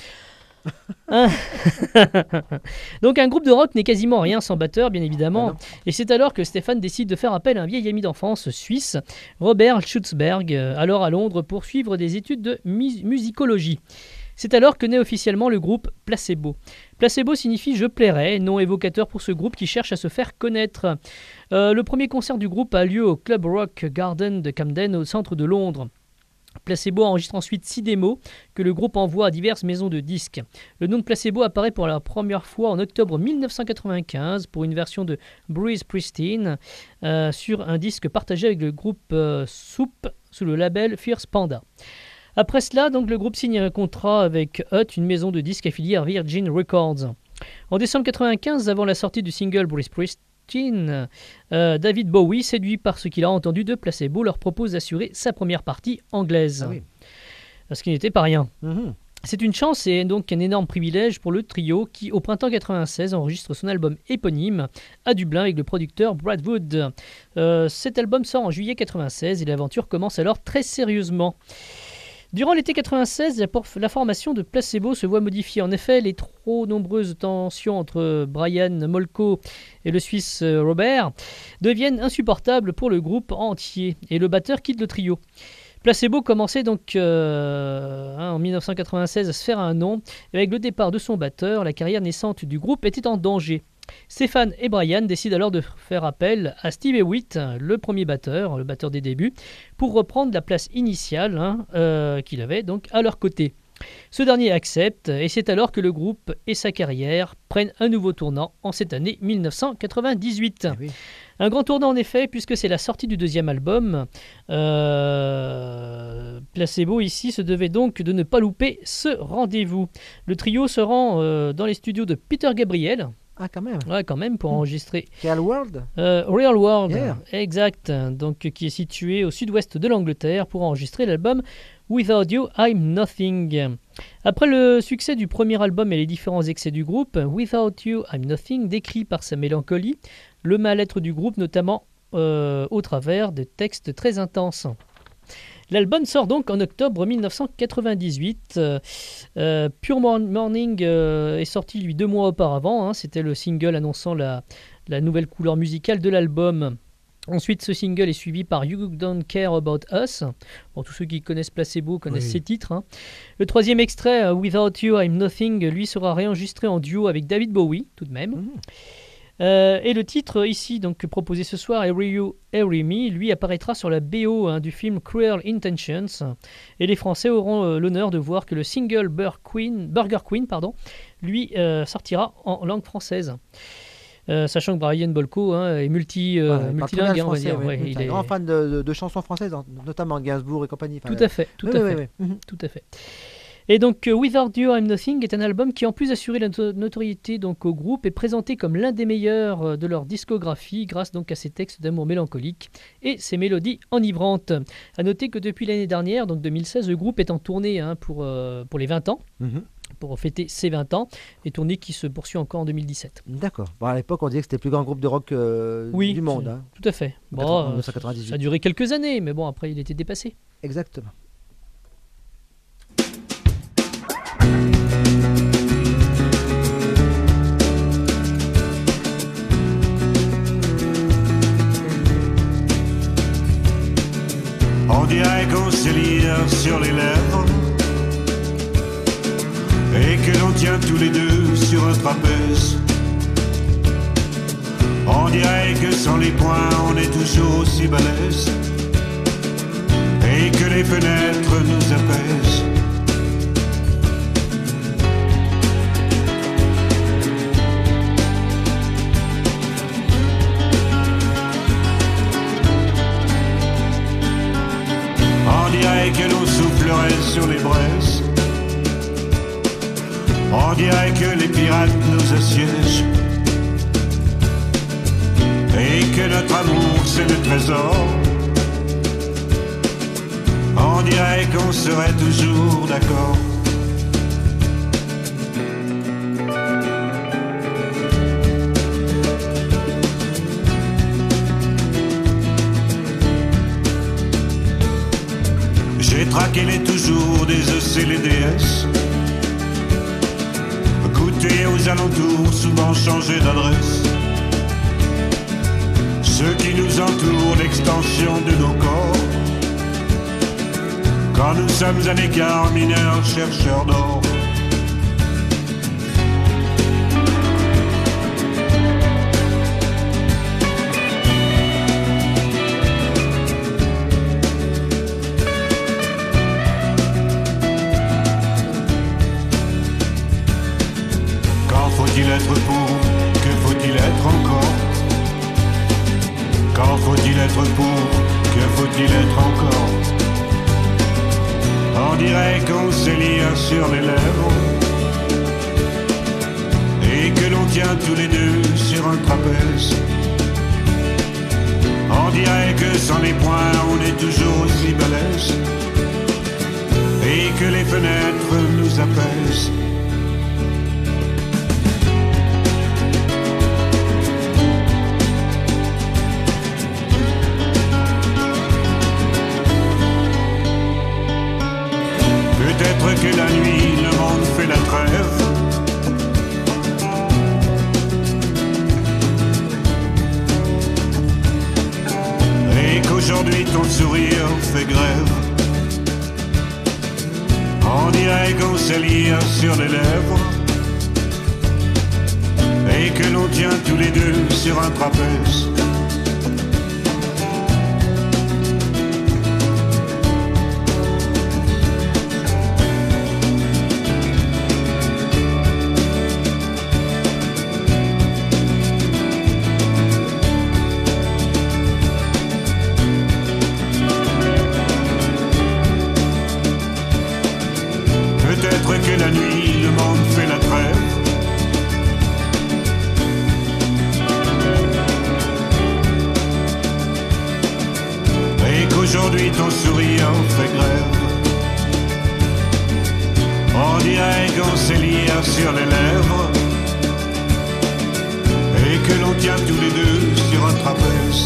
Donc un groupe de rock n'est quasiment rien sans batteur, bien évidemment, et c'est alors que Stéphane décide de faire appel à un vieil ami d'enfance suisse, Robert Schutzberg, alors à Londres pour suivre des études de musicologie. C'est alors que naît officiellement le groupe Placebo. Placebo signifie « je plairai », nom évocateur pour ce groupe qui cherche à se faire connaître. Le premier concert du groupe a lieu au Club Rock Garden de Camden, au centre de Londres. Placebo enregistre ensuite 6 démos que le groupe envoie à diverses maisons de disques. Le nom de Placebo apparaît pour la première fois en octobre 1995 pour une version de Breeze Pristine sur un disque partagé avec le groupe Soup sous le label Fierce Panda. Après cela, donc, le groupe signe un contrat avec Hut, une maison de disques affiliée à Virgin Records. En décembre 1995, avant la sortie du single Breeze Pristine, David Bowie, séduit par ce qu'il a entendu de Placebo, leur propose d'assurer sa première partie anglaise. Ce qui n'était pas rien. C'est une chance et donc un énorme privilège pour le trio qui, au printemps 1996, enregistre son album éponyme à Dublin avec le producteur Brad Wood. Cet album sort en juillet 1996 et l'aventure commence alors très sérieusement. Durant l'été 1996, la formation de Placebo se voit modifiée. En effet, les trop nombreuses tensions entre Brian Molko et le Suisse Robert deviennent insupportables pour le groupe entier et le batteur quitte le trio. Placebo commençait donc en 1996 à se faire un nom et avec le départ de son batteur, la carrière naissante du groupe était en danger. Stéphane et Brian décident alors de faire appel à Steve Hewitt, le premier batteur, le batteur des débuts, pour reprendre la place initiale qu'il avait donc à leur côté. Ce dernier accepte et c'est alors que le groupe et sa carrière prennent un nouveau tournant en cette année 1998. Un grand tournant en effet puisque c'est la sortie du deuxième album. Placebo ici se devait donc de ne pas louper ce rendez-vous. Le trio se rend dans les studios de Peter Gabriel. Ah, quand même. Ouais, quand même, pour enregistrer. Real World Real World, exact. Donc, qui est situé au sud-ouest de l'Angleterre pour enregistrer l'album Without You, I'm Nothing. Après le succès du premier album et les différents excès du groupe, Without You, I'm Nothing décrit par sa mélancolie le mal-être du groupe, notamment au travers de textes très intenses. L'album sort donc en octobre 1998. Pure Morning est sorti lui 2 mois auparavant. C'était le single annonçant la nouvelle couleur musicale de l'album. Ensuite, ce single est suivi par You Don't Care About Us. Bon, tous ceux qui connaissent Placebo connaissent ces titres. Le troisième extrait, Without You, I'm Nothing, lui sera réenregistré en duo avec David Bowie, tout de même. Et le titre ici donc proposé ce soir, Every You, Every Me, lui apparaîtra sur la BO du film Cruel Intentions. Et les Français auront l'honneur de voir que le single Burger Queen, lui sortira en langue française. Sachant que Brian Bolko est multilingue. On va dire. Il est un grand fan de chansons françaises, notamment Gainsbourg et compagnie. Tout à fait. Tout à fait. Et donc Without You I'm Nothing est un album qui, en plus d'assurer la notoriété donc au groupe, est présenté comme l'un des meilleurs de leur discographie grâce donc à ses textes d'amour mélancoliques et ses mélodies enivrantes. À noter que depuis l'année dernière, donc 2016, le groupe est en tournée pour les 20 ans. Pour fêter ses 20 ans, et tournée qui se poursuit encore en 2017. D'accord. Bon, à l'époque, on disait que c'était le plus grand groupe de rock du monde. Hein. Tout à fait. Bon, ça a duré quelques années, mais bon, après, il était dépassé. Exactement. On dirait qu'on se lire sur les lèvres et que l'on tient tous les deux sur un trapèze. On dirait que sans les poings on est toujours aussi balèze et que les fenêtres nous apaisent. On dirait que l'on soufflerait sur les braises. On dirait que les pirates nous assiègent et que notre amour c'est le trésor. On dirait qu'on serait toujours d'accord. J'ai traqué les toujours des EC et les DS, goûté aux alentours, souvent changé d'adresse. Ceux qui nous entourent, l'extension de nos corps. Quand nous sommes à l'écart, mineurs, chercheurs d'or. Quand faut-il être pour? Que faut-il être encore? Quand faut-il être pour? Que faut-il être encore? On dirait qu'on s'élire sur les lèvres et que l'on tient tous les deux sur un trapèze. On dirait que sans les poings on est toujours aussi balèze et que les fenêtres nous apaisent. Peut-être que la nuit, le monde fait la trêve et qu'aujourd'hui ton sourire fait grève. On dirait qu'on s'élire sur les lèvres et que l'on tient tous les deux sur un trapèze. Que la nuit, le monde fait la trêve et qu'aujourd'hui ton sourire fait grève. On dirait qu'on s'élire sur les lèvres et que l'on tient tous les deux sur un trapèze.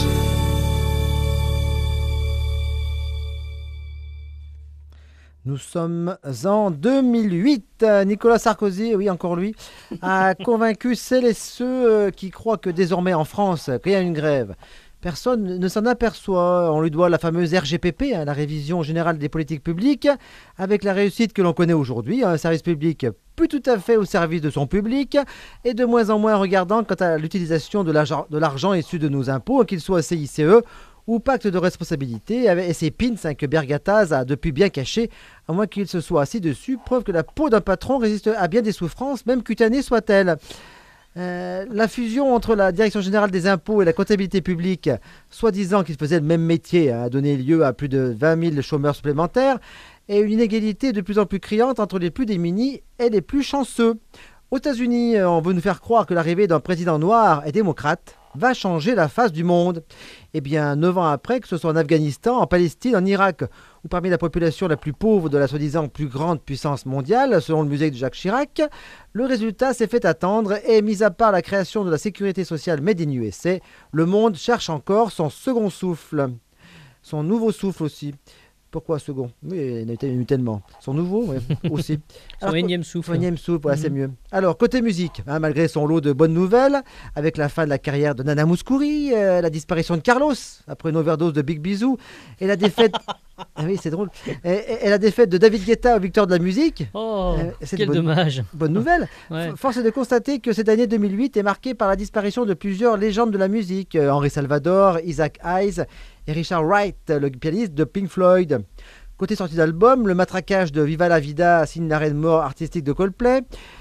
Nous sommes en 2008. Nicolas Sarkozy, oui encore lui, a convaincu celles et ceux qui croient que désormais en France, qu'il y a une grève, personne ne s'en aperçoit. On lui doit la fameuse RGPP, la révision générale des politiques publiques, avec la réussite que l'on connaît aujourd'hui, un service public plus tout à fait au service de son public et de moins en moins regardant quant à l'utilisation de l'argent issu de nos impôts, qu'il soit CICE ou pacte de responsabilité, et ces pins que Bergattaz a depuis bien caché, à moins qu'il se soit assis dessus, preuve que la peau d'un patron résiste à bien des souffrances, même cutanées soient-elles. La fusion entre la Direction générale des impôts et la comptabilité publique, soi-disant qu'ils faisaient le même métier, a donné lieu à plus de 20 000 chômeurs supplémentaires et une inégalité de plus en plus criante entre les plus démunis et les plus chanceux. Aux États-Unis, on veut nous faire croire que l'arrivée d'un président noir et démocrate va changer la face du monde. Eh bien, 9 ans après, que ce soit en Afghanistan, en Palestine, en Irak, ou parmi la population la plus pauvre de la soi-disant plus grande puissance mondiale, selon le musée de Jacques Chirac, le résultat s'est fait attendre et, mis à part la création de la sécurité sociale Made in USA, le monde cherche encore son second souffle. Son nouveau souffle aussi. Pourquoi second? Oui, il y en a eu tellement. Son nouveau, ouais, aussi. Son énième souffle. Son énième souffle, voilà, c'est mieux. Alors, côté musique, malgré son lot de bonnes nouvelles, avec la fin de la carrière de Nana Mouskouri, la disparition de Carlos, après une overdose de Big Bisou, et la défaite... Ah oui, c'est drôle. Et la défaite de David Guetta aux Victoires de la musique. Oh, quel dommage. Bonne nouvelle. Ouais. Force est de constater que cette année 2008 est marquée par la disparition de plusieurs légendes de la musique. Henri Salvador, Isaac Hayes et Richard Wright, le pianiste de Pink Floyd. Côté sortie d'album, le matraquage de Viva la Vida signe l'arrêt de mort artistique de Coldplay.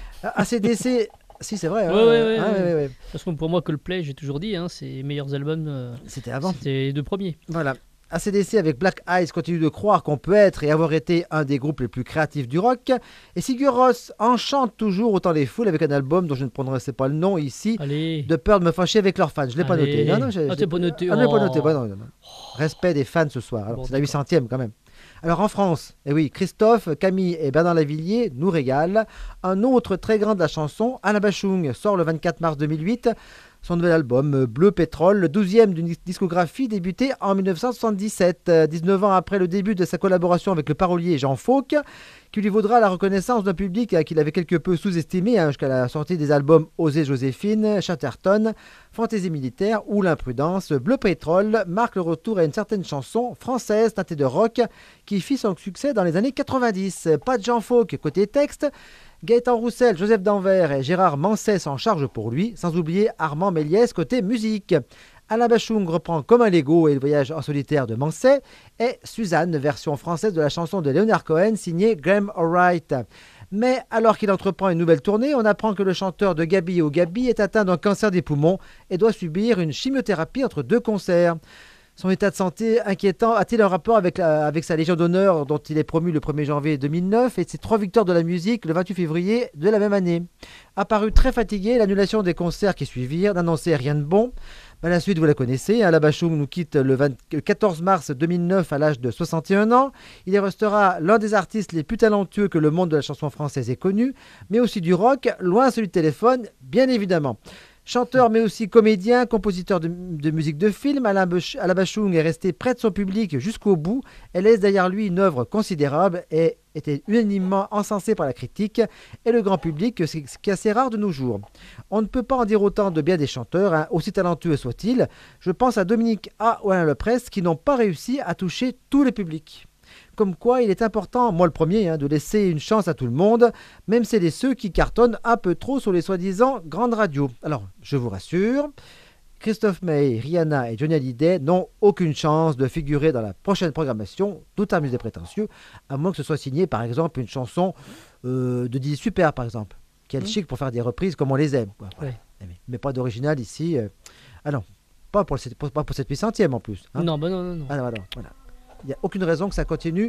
AC/DC... Si, c'est vrai. Ouais. Parce que pour moi, Coldplay, j'ai toujours dit, hein, ses meilleurs albums, c'était avant. C'était les deux premiers. Voilà. AC/DC avec Black Eyes continue de croire qu'on peut être et avoir été un des groupes les plus créatifs du rock. Et Sigur Rós enchante toujours autant les foules avec un album dont je ne prononcerai pas le nom ici, de peur de me fâcher avec leurs fans. Je ne l'ai pas noté. Non, t'es pas noté. Je ne l'ai pas noté. Non. Respect des fans ce soir. Alors, c'est la 800e quand même. Alors en France, Christophe, Camille et Bernard Lavillier nous régalent. Un autre très grand de la chanson, Alain Bachung, sort le 24 mars 2008. Son nouvel album, Bleu Pétrole, le 12e d'une discographie débutée en 1977, 19 ans après le début de sa collaboration avec le parolier Jean Fauque, qui lui vaudra la reconnaissance d'un public qu'il avait quelque peu sous-estimé jusqu'à la sortie des albums Oser Joséphine, Chatterton, Fantaisie militaire ou L'imprudence. Bleu Pétrole marque le retour à une certaine chanson française teintée de rock qui fit son succès dans les années 90. Pas de Jean Fauque côté texte, Gaëtan Roussel, Joseph Danvers et Gérard Manset s'en chargent pour lui, sans oublier Armand Méliès côté musique. Alain Bachung reprend Comme un Lego et le voyage en solitaire de Manset, et Suzanne, version française de la chanson de Leonard Cohen signée Graham Allwright. Mais alors qu'il entreprend une nouvelle tournée, on apprend que le chanteur de Gabi au Gabi est atteint d'un cancer des poumons et doit subir une chimiothérapie entre 2 concerts. Son état de santé inquiétant a-t-il un rapport avec sa Légion d'honneur dont il est promu le 1er janvier 2009 et ses 3 victoires de la musique le 28 février de la même année? Apparu très fatigué, l'annulation des concerts qui suivirent n'annonçait rien de bon. La suite, vous la connaissez. Alain Bachung nous quitte le 14 mars 2009 à l'âge de 61 ans. Il restera l'un des artistes les plus talentueux que le monde de la chanson française ait connu, mais aussi du rock, loin celui du téléphone, bien évidemment. Chanteur mais aussi comédien, compositeur de musique de film, Alain Bachung est resté près de son public jusqu'au bout et laisse derrière lui une œuvre considérable et était unanimement encensé par la critique et le grand public, ce qui est assez rare de nos jours. On ne peut pas en dire autant de bien des chanteurs, aussi talentueux soient-ils. Je pense à Dominique A. ou Alain Leprest qui n'ont pas réussi à toucher tous les publics. Comme quoi, il est important, moi le premier, de laisser une chance à tout le monde, même ceux qui cartonnent un peu trop sur les soi-disant grandes radios. Alors, je vous rassure, Christophe Maé, Rihanna et Johnny Hallyday n'ont aucune chance de figurer dans la prochaine programmation, tout à des prétentieux, à moins que ce soit signé, par exemple, une chanson de Didi Super, par exemple, qui est le chic pour faire des reprises comme on les aime. Quoi. Ouais. Mais pas d'original ici. Ah non, pas pour cette 800e en plus. Hein. Non. Ah, voilà. Il n'y a aucune raison que ça continue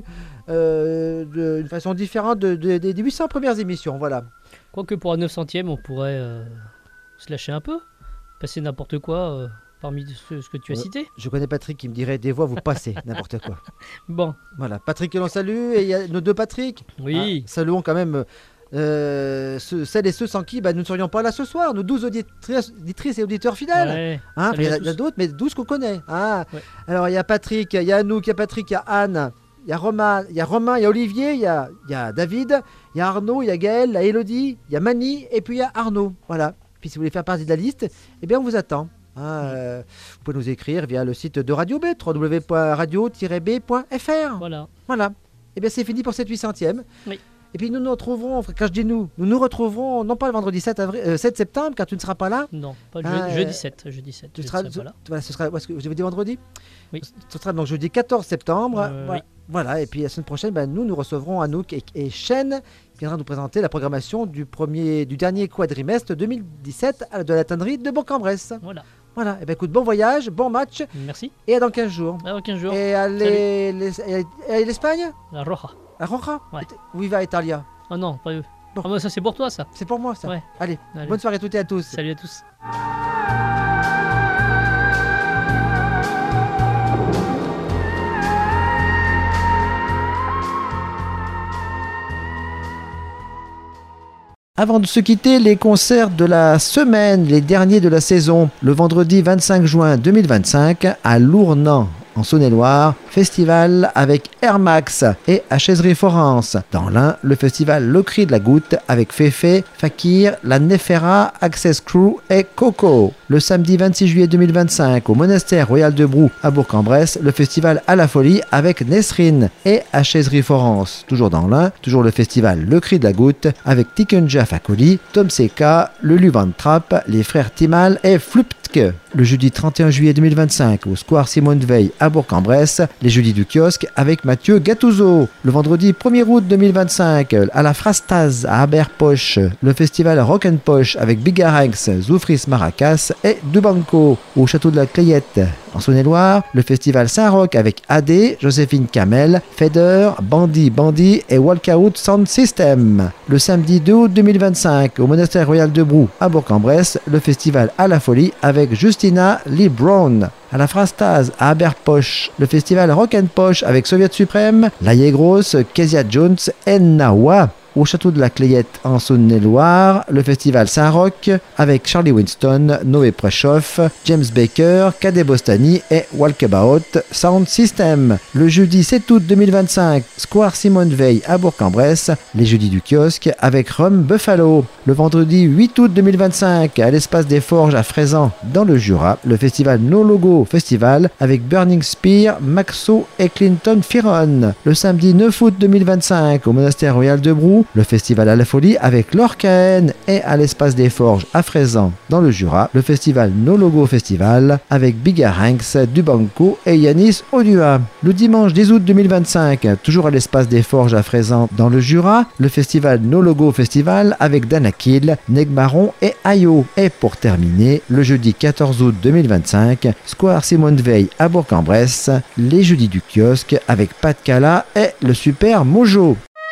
d'une façon différente des 800 premières émissions. Voilà. Quoique pour un 900e, on pourrait se lâcher un peu, passer n'importe quoi parmi ce que tu as cité. Je connais Patrick qui me dirait des voix, vous passez n'importe quoi. Bon. Voilà, Patrick que l'on salue, et il y a nos 2 Patrick. Oui. Saluons quand même celles et ceux sans qui nous ne serions pas là ce soir, nos 12 auditrices et auditeurs fidèles. Ouais, il y en a d'autres, mais 12 qu'on connaît. Ouais. Alors il y a Patrick, il y a Anouk, il y a Patrick, il y a Anne, il y a Romain, il y a Olivier, il y a David, il y a Arnaud, il y a Gaël, il y a Elodie, il y a Mani, et puis il y a Arnaud. Voilà. Puis si vous voulez faire partie de la liste, eh bien on vous attend. Vous pouvez nous écrire via le site de Radio B, www.radio-b.fr. Voilà. Et bien c'est fini pour cette 800e. Oui. Et puis nous nous retrouverons, quand je dis nous nous retrouverons, non pas le vendredi 7 septembre, car tu ne seras pas là. Non, pas jeudi 7. Tu seras pas là. Voilà, ce sera, est-ce que vous avez dit vendredi? Oui. Ce sera donc jeudi 14 septembre. Oui. Voilà, et puis la semaine prochaine, nous recevrons Anouk et Chen qui viendra nous présenter la programmation du dernier quadrimestre 2017 de la tannerie de Bourg-en-Bresse. Voilà, et ben écoute, bon voyage, bon match. Merci. Et à dans 15 jours. À dans 15 jours. Et à l'Espagne? La Roja. La Roja? Ouais. Viva Italia. Oh non, pas eux. Bon. Ah, ça c'est pour toi ça. C'est pour moi ça. Ouais. Allez, bonne soirée à toutes et à tous. Salut à tous. Avant de se quitter, les concerts de la semaine, les derniers de la saison. Le vendredi 25 juin 2025 à Lournan, en Saône-et-Loire, festival avec Air Max et à Chaiserie-Forance. Dans l'Ain, le festival Le Cri de la Goutte avec Féfé, Fakir, la Nefera, Access Crew et Coco. Le samedi 26 juillet 2025 au Monastère Royal de Brou à Bourg-en-Bresse, le festival À la Folie avec Nesrine. Et à Chaiserie-Forance, toujours dans l'Ain, toujours le festival Le Cri de la Goutte avec Tikenja Fakoli, Tom Seka, le Luvan Trap, les frères Timal et Fluptke. Le jeudi 31 juillet 2025 au Square Simone Veil à Bourg-en-Bresse, les jeudis du kiosque avec Mathieu Gattuso. Le vendredi 1er août 2025 à la Frastaz à Aberpoche, le festival Rock & Poche avec Bigarex, Zoufris Maracas et Dubanco. Au château de la Clayette en Saône-et-Loire, le festival Saint-Roch avec AD, Joséphine Kamel, Feder, Bandy et Walkout Sound System. Le samedi 2 août 2025 au Monastère Royal de Brou à Bourg-en-Bresse, le festival À la Folie avec Justina Lee Brown. À la Frastaz à Aberpoche, le festival Rock & Poche avec Soviet Suprême, La Yegros, Kezia Jones et Nawa. Au château de la Clayette en Saône-et-Loire, le festival Saint-Roch avec Charlie Winston, Noé Preschoff, James Baker, Kadé Bostani et Walkabout Sound System. Le jeudi 7 août 2025, Square Simone Veil à Bourg-en-Bresse, les jeudis du kiosque avec Rum Buffalo. Le vendredi 8 août 2025, à l'Espace des Forges à Frézan dans le Jura, le festival No Logo Festival avec Burning Spear, Maxo et Clinton Firon. Le samedi 9 août 2025, au Monastère Royal de Brou, le festival À la Folie avec l'Orcaine et à l'Espace des Forges à Frézan dans le Jura, le festival No Logo Festival avec Bigaranx, Dubanco et Yanis Odua. Le dimanche 10 août 2025, toujours à l'Espace des Forges à Frézan dans le Jura, le festival No Logo Festival avec Danakil, Negmaron et Ayo. Et pour terminer, le jeudi 14 août 2025, Square Simone Veil à Bourg-en-Bresse, les jeudis du kiosque avec Pat Cala et le Super Mojo.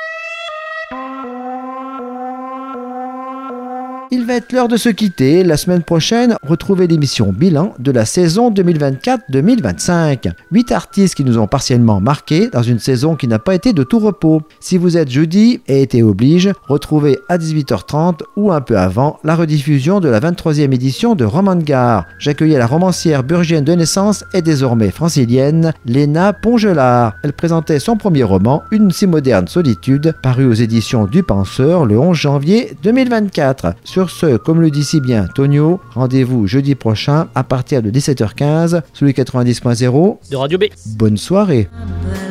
Il va être l'heure de se quitter. La semaine prochaine, retrouvez l'émission bilan de la saison 2024-2025. 8 artistes qui nous ont partiellement marqués dans une saison qui n'a pas été de tout repos. Si vous êtes jeudi et été oblige, retrouvez à 18h30 ou un peu avant la rediffusion de la 23e édition de Roman de Gare. J'accueillais la romancière burgienne de naissance et désormais francilienne, Léna Pongelard. Elle présentait son premier roman, Une si moderne solitude, paru aux éditions du Penseur le 11 janvier 2024. Sur ce, comme le dit si bien Tonio, rendez-vous jeudi prochain à partir de 17h15 sur le 90.0 de Radio B. Bonne soirée.